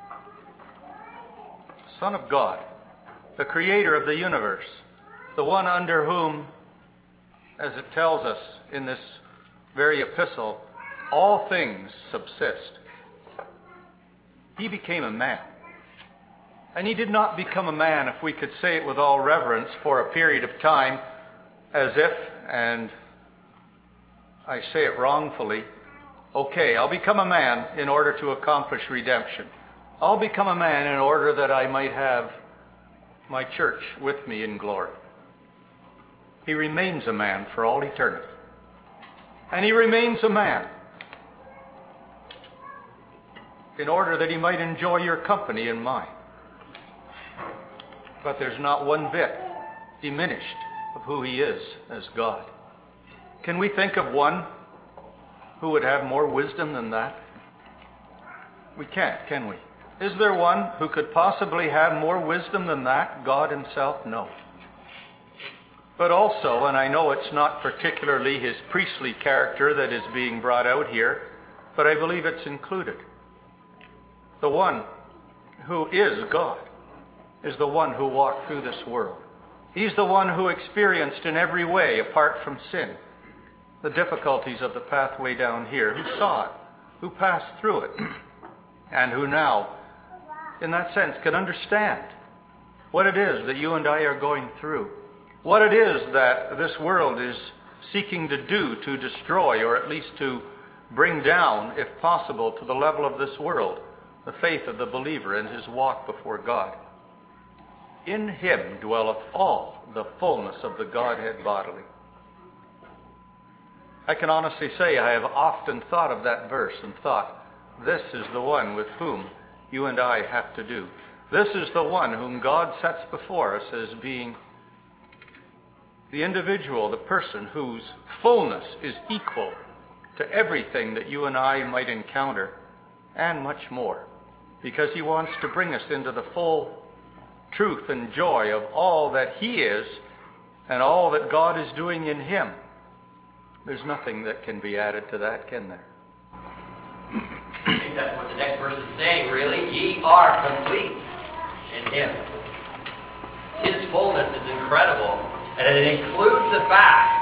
Son of God, the Creator of the universe, the one under whom, as it tells us in this very epistle, all things subsist. He became a man. And He did not become a man, if we could say it with all reverence, for a period of time, as if, and I say it wrongfully, okay, I'll become a man in order to accomplish redemption. I'll become a man in order that I might have my church with me in glory. He remains a man for all eternity. And He remains a man in order that He might enjoy your company and mine. But there's not one bit diminished of who He is as God. Can we think of one who would have more wisdom than that? We can't, can we? Is there one who could possibly have more wisdom than that? God Himself? No. But also, and I know it's not particularly His priestly character that is being brought out here, but I believe it's included. The one who is God is the one who walked through this world. He's the one who experienced in every way, apart from sin, the difficulties of the pathway down here, who saw it, who passed through it, and who now, in that sense, can understand what it is that you and I are going through, what it is that this world is seeking to do to destroy, or at least to bring down, if possible, to the level of this world, the faith of the believer in his walk before God. In Him dwelleth all the fullness of the Godhead bodily. I can honestly say I have often thought of that verse and thought, this is the one with whom you and I have to do. This is the one whom God sets before us as being the individual, the person whose fullness is equal to everything that you and I might encounter, and much more, because He wants to bring us into the full truth and joy of all that He is and all that God is doing in Him. There's nothing that can be added to that, can there? I think that's what the next verse is saying, really. Ye are complete in Him. His fullness is incredible, and it includes the fact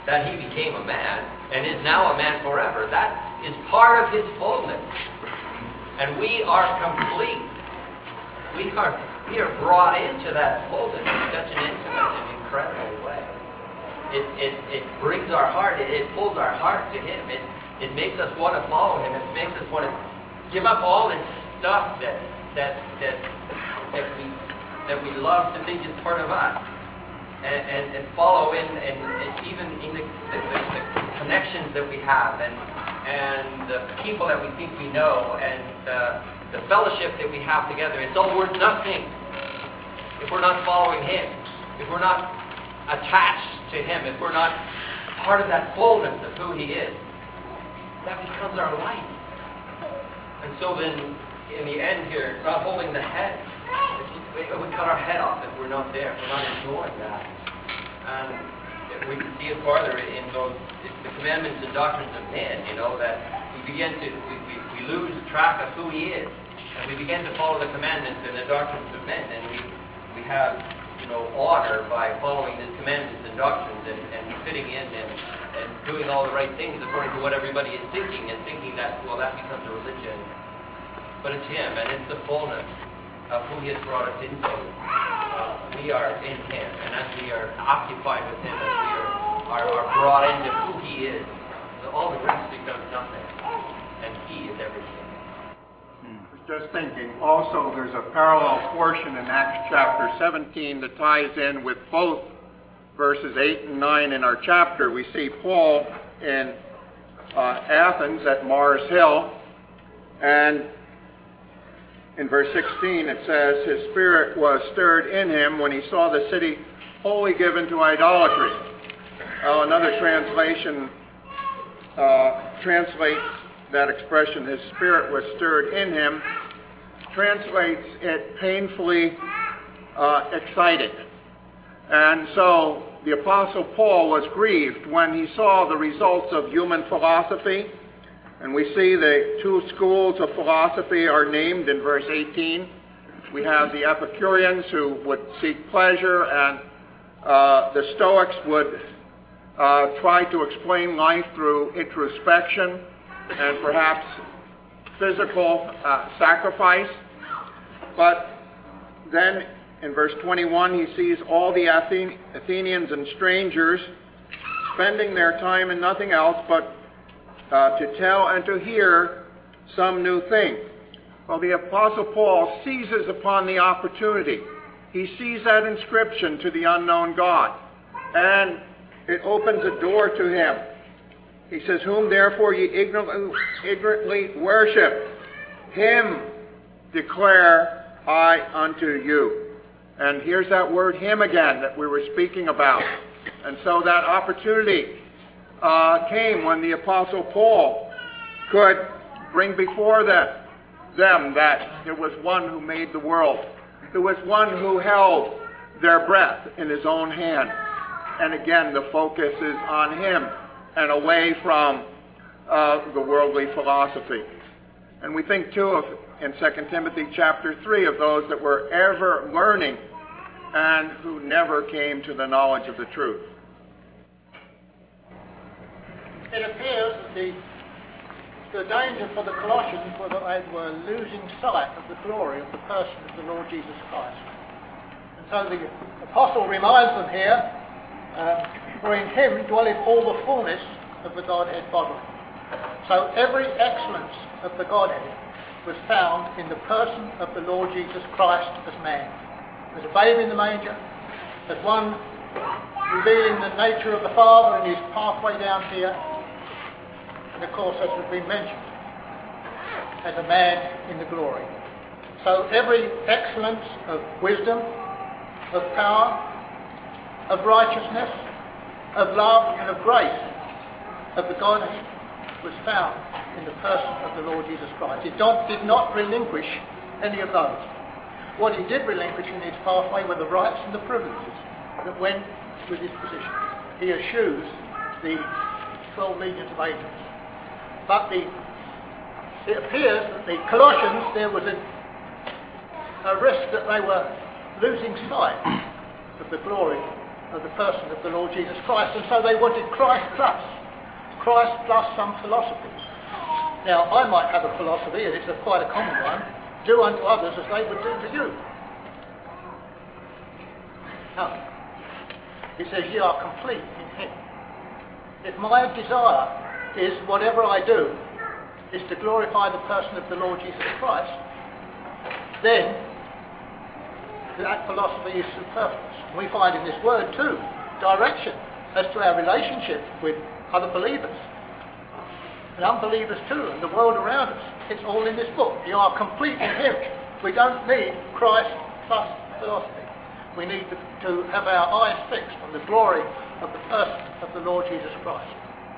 that he became a man and is now a man forever. That is part of his fullness. And we are complete. We are, we are brought into that fullness in such an intimate and incredible way. It, it, it brings our heart, it, it pulls our heart to him. It, it makes us want to follow him. It makes us want to give up all this stuff that, that, that, that, we, that we love to think is part of us. And, and, and follow in, and, and even in the, the, the, the connections that we have, and, and the people that we think we know, and uh, the fellowship that we have together. It's all worth nothing if we're not following him, if we're not attached to him, if we're not part of that fullness of who he is. That becomes our life. And so then, in the end here, not holding the head, we cut our head off if we're not there, if we're not enjoying that. And we can see it farther in those the commandments and doctrines of men, you know, that we begin to, we, we, we lose track of who he is. And we begin to follow the commandments and the doctrines of men. And we, we have, you know, honor by following his commandments and doctrines and, and fitting in and, and doing all the right things according to what everybody is thinking, and thinking that, well, that becomes a religion. But it's him, and it's the fullness of who he has brought us into. Uh, we are in him, and as we are occupied with him, as we are, are, are brought into who he is, all the rest becomes nothing, and he is everything. I was just thinking, also there's a parallel portion in Acts chapter seventeen that ties in with both verses eight and nine in our chapter. We see Paul in uh, Athens at Mars Hill, and in verse sixteen, it says, his spirit was stirred in him when he saw the city wholly given to idolatry. Uh, another translation uh, translates that expression, his spirit was stirred in him, translates it painfully uh, excited. And so the Apostle Paul was grieved when he saw the results of human philosophy. And we see the two schools of philosophy are named in verse eighteen. We have the Epicureans who would seek pleasure, and uh, the Stoics would uh, try to explain life through introspection and perhaps physical uh, sacrifice. But then in verse twenty-one, he sees all the Athen- Athenians and strangers spending their time in nothing else but Uh, to tell and to hear some new thing. Well, the Apostle Paul seizes upon the opportunity. He sees that inscription to the unknown God, and it opens a door to him. He says, whom therefore ye ignorantly, ignorantly worship, him declare I unto you. And here's that word him again that we were speaking about. And so that opportunity Uh, came when the Apostle Paul could bring before them, them that there was one who made the world. There was one who held their breath in his own hand. And again, the focus is on him and away from uh, the worldly philosophy. And we think too of, in Second Timothy chapter three, of those that were ever learning and who never came to the knowledge of the truth. It appears that the, the danger for the Colossians was that they were losing sight of the glory of the person of the Lord Jesus Christ. And so the apostle reminds them here, um, for in him dwelleth all the fullness of the Godhead bodily. So every excellence of the Godhead was found in the person of the Lord Jesus Christ as man. As a babe in the manger, as one revealing the nature of the Father and his pathway down here, and of course, as has been mentioned, as a man in the glory. So every excellence of wisdom, of power, of righteousness, of love and of grace of the Godhead was found in the person of the Lord Jesus Christ. He did not relinquish any of those. What he did relinquish in his pathway were the rights and the privileges that went with his position. He eschews the twelve legions of angels. But the, it appears that the Colossians, there was a, a risk that they were losing sight of the glory of the person of the Lord Jesus Christ, and so they wanted Christ plus. Christ plus some philosophy. Now, I might have a philosophy, and it's a quite a common one: do unto others as they would do to you. No. It says, ye are complete in him. If my desire is whatever I do is to glorify the person of the Lord Jesus Christ, then that philosophy is superfluous. We find in this word too direction as to our relationship with other believers and unbelievers too, and the world around us. It's all in this book. You are complete in him. We don't need Christ plus philosophy. We need to have our eyes fixed on the glory of the person of the Lord Jesus Christ.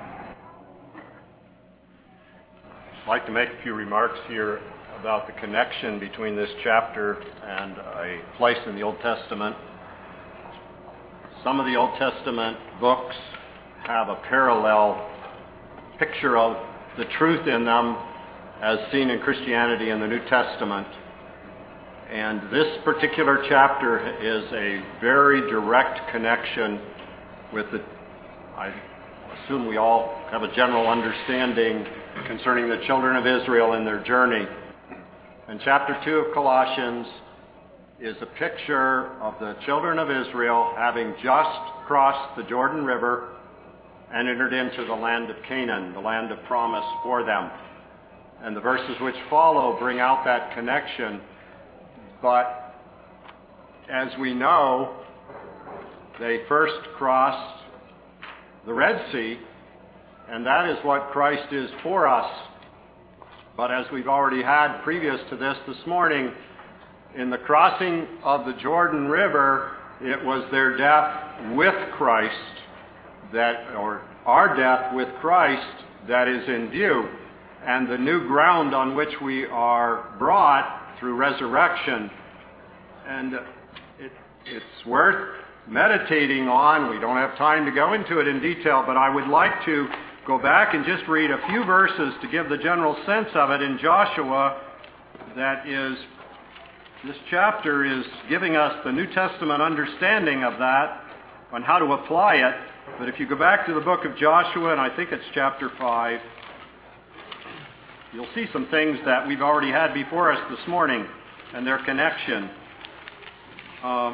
I'd like to make a few remarks here about the connection between this chapter and a place in the Old Testament. Some of the Old Testament books have a parallel picture of the truth in them as seen in Christianity in the New Testament. And this particular chapter is a very direct connection with the, I assume we all have a general understanding concerning the children of Israel and their journey. And chapter two of Colossians is a picture of the children of Israel having just crossed the Jordan River and entered into the land of Canaan, the land of promise for them. And the verses which follow bring out that connection. But as we know, they first crossed the Red Sea, and that is what Christ is for us. But as we've already had previous to this this morning, in the crossing of the Jordan River, it was their death with Christ, that, or our death with Christ, that is in view, and the new ground on which we are brought through resurrection. And it, it's worth meditating on. We don't have time to go into it in detail, but I would like to go back and just read a few verses to give the general sense of it in Joshua. That is, this chapter is giving us the New Testament understanding of that, on how to apply it. But if you go back to the book of Joshua, and I think it's chapter five, you'll see some things that we've already had before us this morning and their connection. Uh,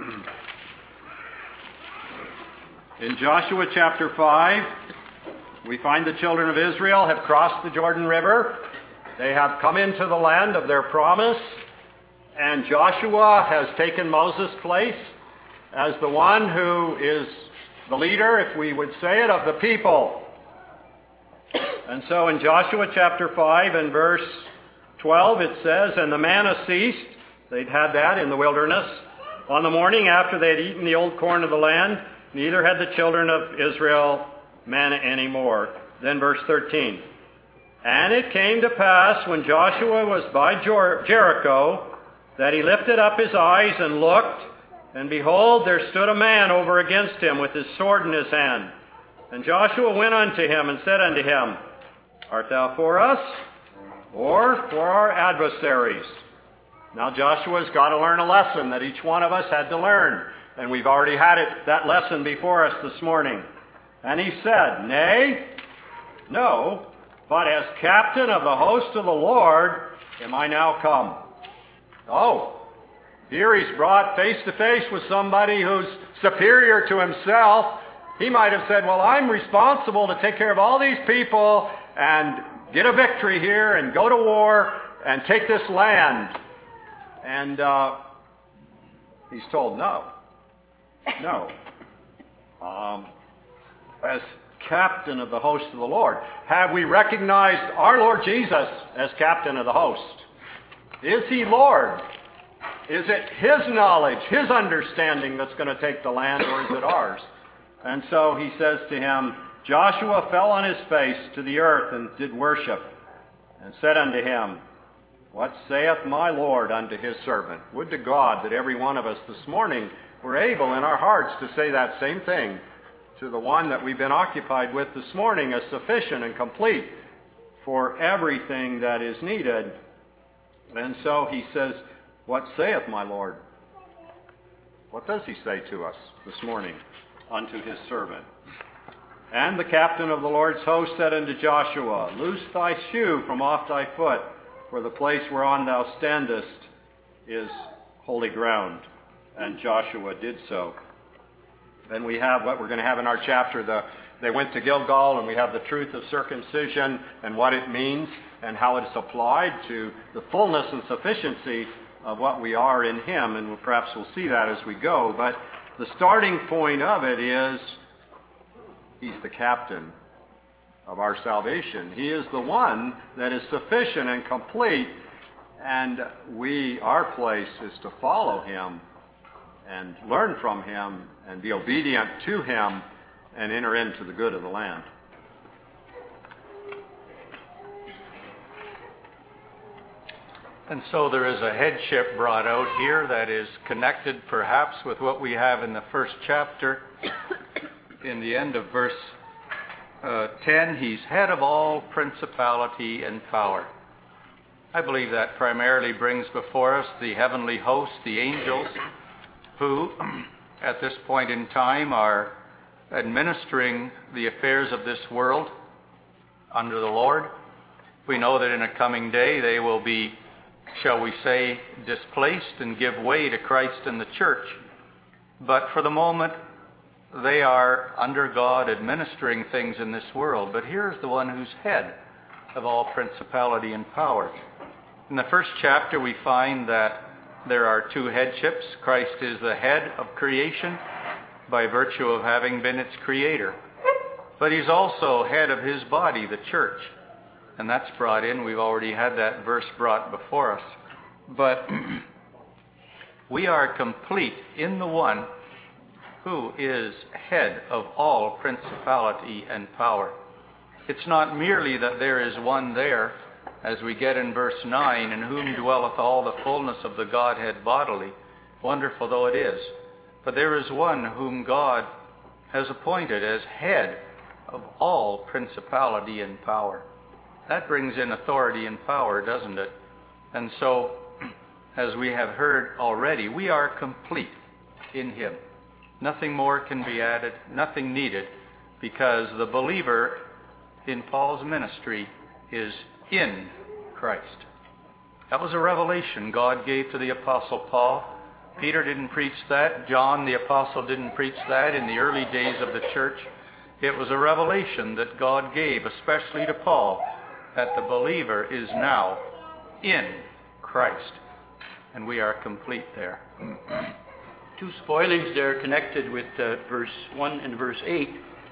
in Joshua chapter five, we find the children of Israel have crossed the Jordan River. They have come into the land of their promise, and Joshua has taken Moses' place as the one who is the leader, if we would say it, of the people. And so in Joshua chapter five and verse twelve it says, and the manna ceased. They'd had that in the wilderness. On the morning after they had eaten the old corn of the land, neither had the children of Israel manna any more. Then verse thirteen. And it came to pass when Joshua was by Jer- Jericho that he lifted up his eyes and looked, and behold, there stood a man over against him with his sword in his hand. And Joshua went unto him and said unto him, art thou for us, or for our adversaries? Now Joshua's got to learn a lesson that each one of us had to learn. And we've already had it, that lesson before us this morning. And he said, nay, no, but as captain of the host of the Lord am I now come. Oh, here he's brought face to face with somebody who's superior to himself. He might have said, well, I'm responsible to take care of all these people and get a victory here and go to war and take this land. And uh, he's told no. No. Um, as captain of the host of the Lord, have we recognized our Lord Jesus as captain of the host? Is he Lord? Is it his knowledge, his understanding that's going to take the land, or is it ours? And so he says to him, Joshua fell on his face to the earth and did worship, and said unto him, what saith my Lord unto his servant? Would to God that every one of us this morning were able in our hearts to say that same thing to the one that we've been occupied with this morning as sufficient and complete for everything that is needed. And so he says, what saith my Lord? What does he say to us this morning? Unto his servant. And the captain of the Lord's host said unto Joshua, Loose thy shoe from off thy foot, for the place whereon thou standest is holy ground. And Joshua did so. Then we have what we're going to have in our chapter. The, they went to Gilgal, and we have the truth of circumcision and what it means and how it is applied to the fullness and sufficiency of what we are in him. And perhaps we'll see that as we go. But the starting point of it is he's the captain of our salvation. He is the one that is sufficient and complete. And we, our place is to follow him and learn from him and be obedient to him and enter into the good of the land. And so there is a headship brought out here that is connected perhaps with what we have in the first chapter. In the end of verse uh, ten, he's head of all principality and power. I believe that primarily brings before us the heavenly host, the angels, who at this point in time are administering the affairs of this world under the Lord. We know that in a coming day they will be, shall we say, displaced and give way to Christ and the church. But for the moment, they are under God administering things in this world. But here's the one who's head of all principality and power. In the first chapter, we find that there are two headships. Christ is the head of creation by virtue of having been its creator. But he's also head of his body, the church. And that's brought in. We've already had that verse brought before us. But we are complete in the one who is head of all principality and power. It's not merely that there is one there, as we get in verse nine, in whom dwelleth all the fullness of the Godhead bodily, wonderful though it is. But there is one whom God has appointed as head of all principality and power. That brings in authority and power, doesn't it? And so, as we have heard already, we are complete in him. Nothing more can be added, nothing needed, because the believer in Paul's ministry is in Christ. That was a revelation God gave to the Apostle Paul. Peter didn't preach that. John the Apostle didn't preach that in the early days of the church. It was a revelation that God gave, especially to Paul, that the believer is now in Christ. And we are complete there. Two spoilings there connected with uh, verse one and verse eight.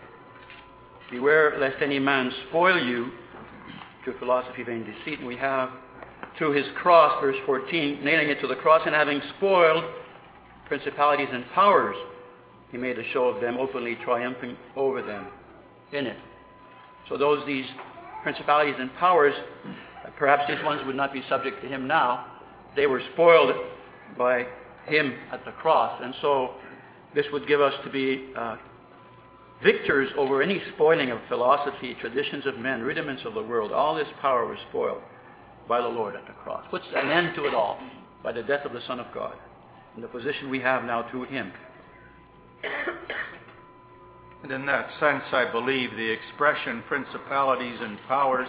Beware lest any man spoil you through philosophy, vain deceit. And we have through his cross, verse fourteen, nailing it to the cross, and having spoiled principalities and powers, he made a show of them, openly triumphing over them in it. So those, these principalities and powers, perhaps these ones would not be subject to him now. They were spoiled by him at the cross. And so this would give us to be uh, victors over any spoiling of philosophy, traditions of men, rudiments of the world. All this power was spoiled by the Lord at the cross. Puts an end to it all by the death of the Son of God and the position we have now through him. And in that sense, I believe the expression principalities and powers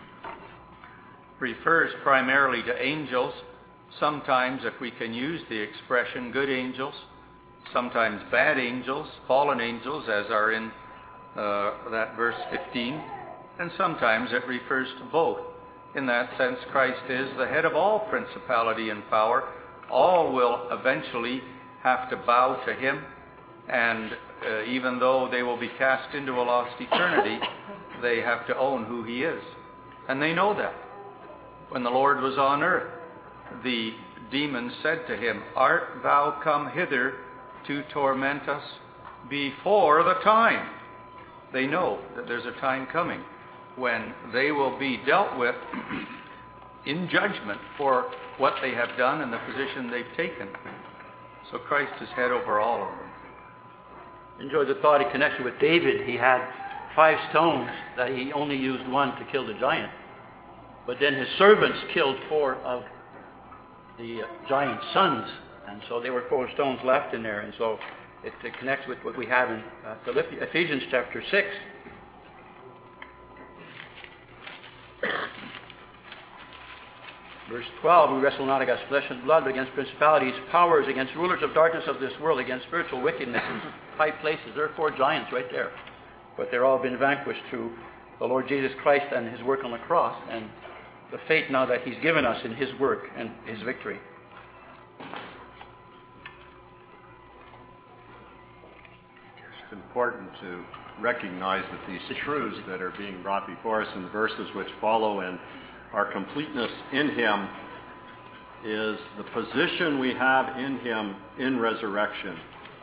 refers primarily to angels. Sometimes, if we can use the expression, good angels, sometimes bad angels, fallen angels, as are in uh, that verse fifteen, and sometimes it refers to both. In that sense, Christ is the head of all principality and power. All will eventually have to bow to him, and uh, even though they will be cast into a lost eternity, they have to own who he is. And they know that. When the Lord was on earth, the demons said to him, Art thou come hither to torment us before the time? They know that there's a time coming when they will be dealt with in judgment for what they have done and the position they've taken. So Christ is head over all of them. Enjoy the thought in connection with David. He had five stones that he only used one to kill the giant. But then his servants killed four of the giant's sons. And And so there were four stones left in there. And so it, it connects with what we have in uh, Philippi- Ephesians chapter six. Verse twelve, we wrestle not against flesh and blood, but against principalities, powers, against rulers of darkness of this world, against spiritual wickedness in high places. There are four giants right there. But they're all been vanquished through the Lord Jesus Christ and his work on the cross, and the faith now that he's given us in his work and his victory. It's important to recognize that these truths that are being brought before us in the verses which follow and our completeness in him is the position we have in him in resurrection.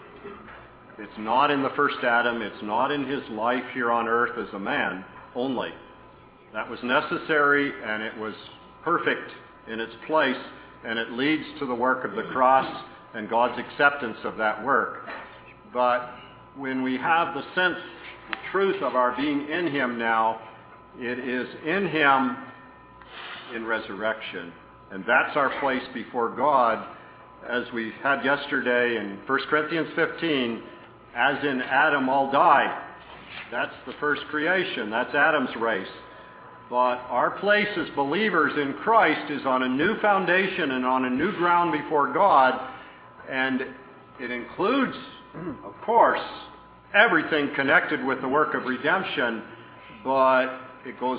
It's not in the first Adam. It's not in his life here on earth as a man only. That was necessary, and it was perfect in its place, and it leads to the work of the cross and God's acceptance of that work. But when we have the sense, the truth of our being in him now, it is in him in resurrection. And that's our place before God, as we had yesterday in First Corinthians fifteen, as in Adam all die. That's the first creation. That's Adam's race. But our place as believers in Christ is on a new foundation and on a new ground before God. And it includes, of course, everything connected with the work of redemption. But it goes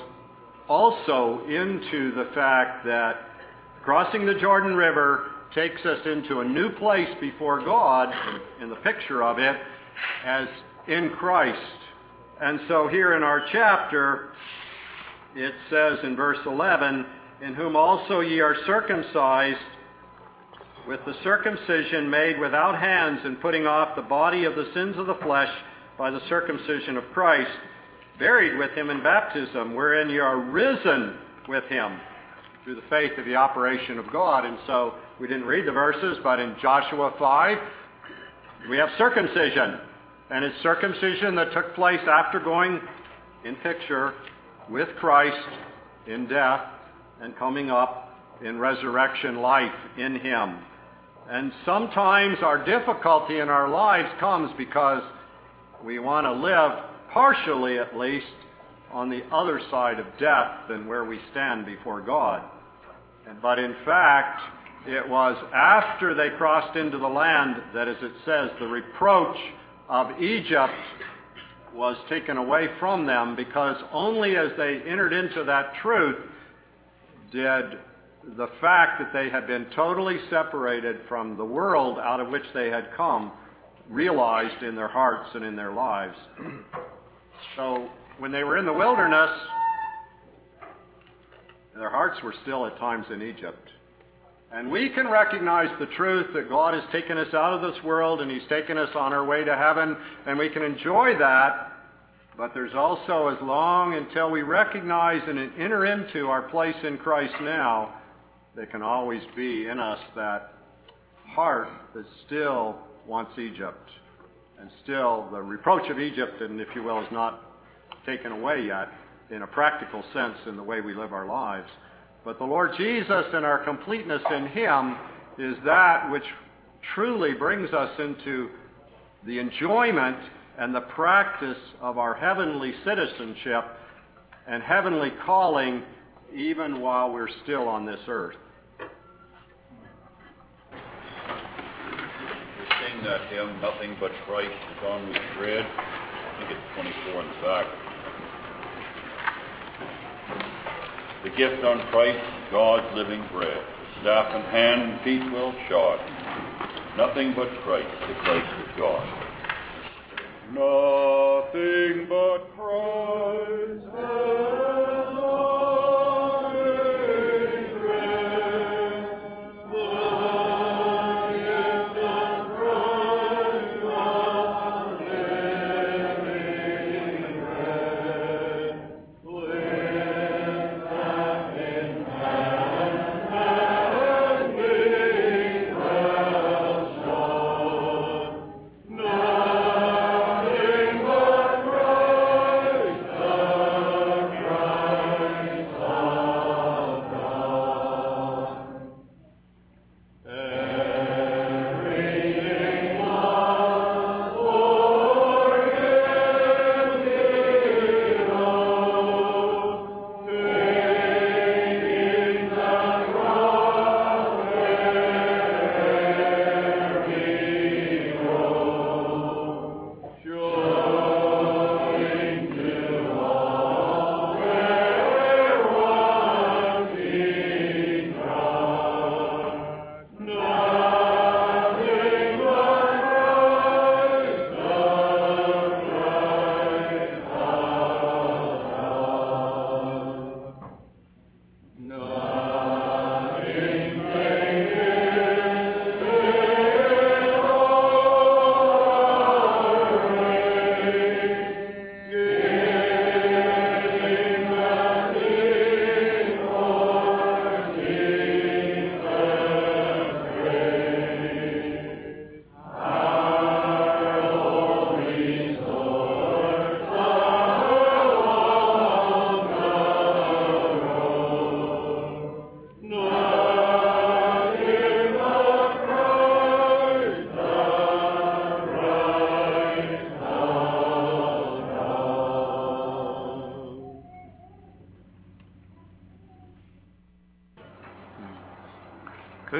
also into the fact that crossing the Jordan River takes us into a new place before God, in the picture of it, as in Christ. And so here in our chapter, it says in verse eleven, in whom also ye are circumcised with the circumcision made without hands, and putting off the body of the sins of the flesh by the circumcision of Christ, buried with him in baptism, wherein ye are risen with him through the faith of the operation of God. And so we didn't read the verses, but in Joshua five, we have circumcision. And it's circumcision that took place after going, in picture, with Christ in death and coming up in resurrection life in him. And sometimes our difficulty in our lives comes because we want to live, partially at least, on the other side of death than where we stand before God. But in fact, it was after they crossed into the land that, as it says, the reproach of Egypt was taken away from them, because only as they entered into that truth did the fact that they had been totally separated from the world out of which they had come realized in their hearts and in their lives. So when they were in the wilderness, their hearts were still at times in Egypt. And we can recognize the truth that God has taken us out of this world and he's taken us on our way to heaven, and we can enjoy that. But there's also, as long until we recognize and enter into our place in Christ now, there can always be in us that heart that still wants Egypt. And still the reproach of Egypt, and if you will, is not taken away yet in a practical sense in the way we live our lives. But the Lord Jesus and our completeness in him is that which truly brings us into the enjoyment and the practice of our heavenly citizenship and heavenly calling, even while we're still on this earth. We sing that hymn, Nothing But Christ Is On With Bread. I think it's twenty-four in the back. The gift on Christ, God's living bread, staff in hand and feet well shod. Nothing but Christ, the Christ of God. Nothing but Christ is on His bread. The gift of Christ, God's living bread. Nothing but Christ.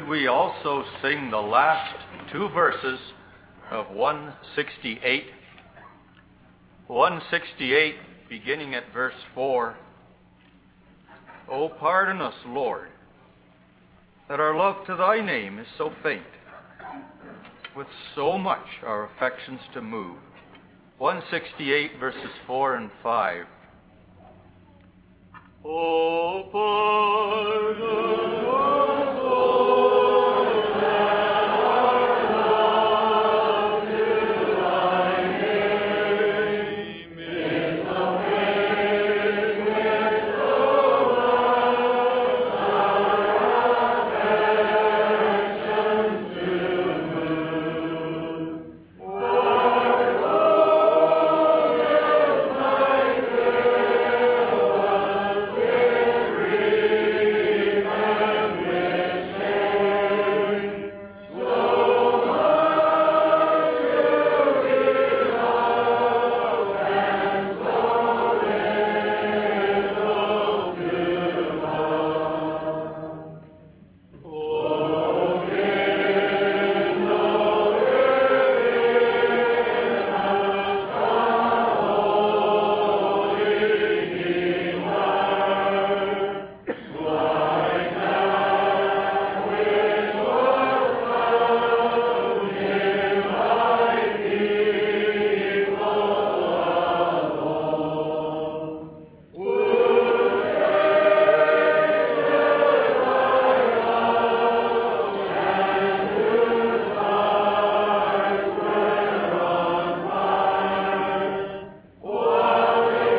could we also sing the last two verses of one sixty-eight? one sixty-eight, beginning at verse four. O pardon us, Lord, that our love to thy name is so faint, with so much our affections to move. one sixty-eight, verses four and five. O pardon us, Lord, that our love to thy name is so faint, with so much our affections to move. For Lord is thy care was with grief and with shame, so much do we love and so little to love. O give no within us the Holy Redeemer, like that which was found in thy people of old. Would taste thy love and whose hearts were on fire. What a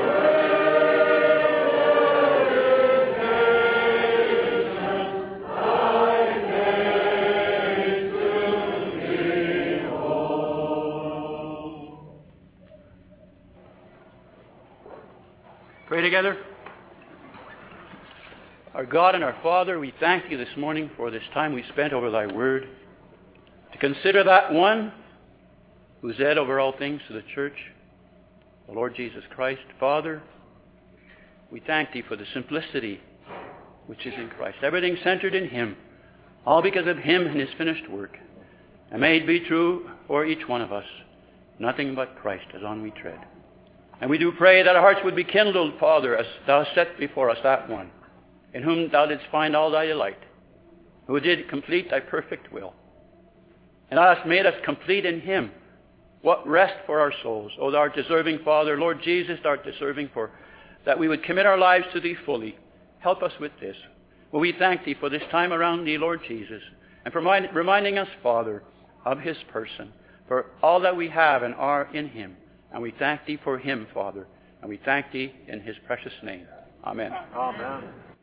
great patience thy face to behold. Pray together. Our God and our Father, we thank you this morning for this time we spent over thy word, to consider that one who's head over all things to the church, the Lord Jesus Christ. Father, we thank thee for the simplicity which is in Christ. Everything centered in him, all because of him and his finished work. And may it be true for each one of us. Nothing but Christ as on we tread. And we do pray that our hearts would be kindled, Father, as thou hast set before us that one, in whom thou didst find all thy delight, who did complete thy perfect will. And thou hast made us complete in him. What rest for our souls. O thou art deserving, Father. Lord Jesus, thou art deserving for that we would commit our lives to thee fully. Help us with this. Well, we thank thee for this time around thee, Lord Jesus, and for mind, reminding us, Father, of his person, for all that we have and are in him. And we thank thee for him, Father, and we thank thee in his precious name. Amen. Amen.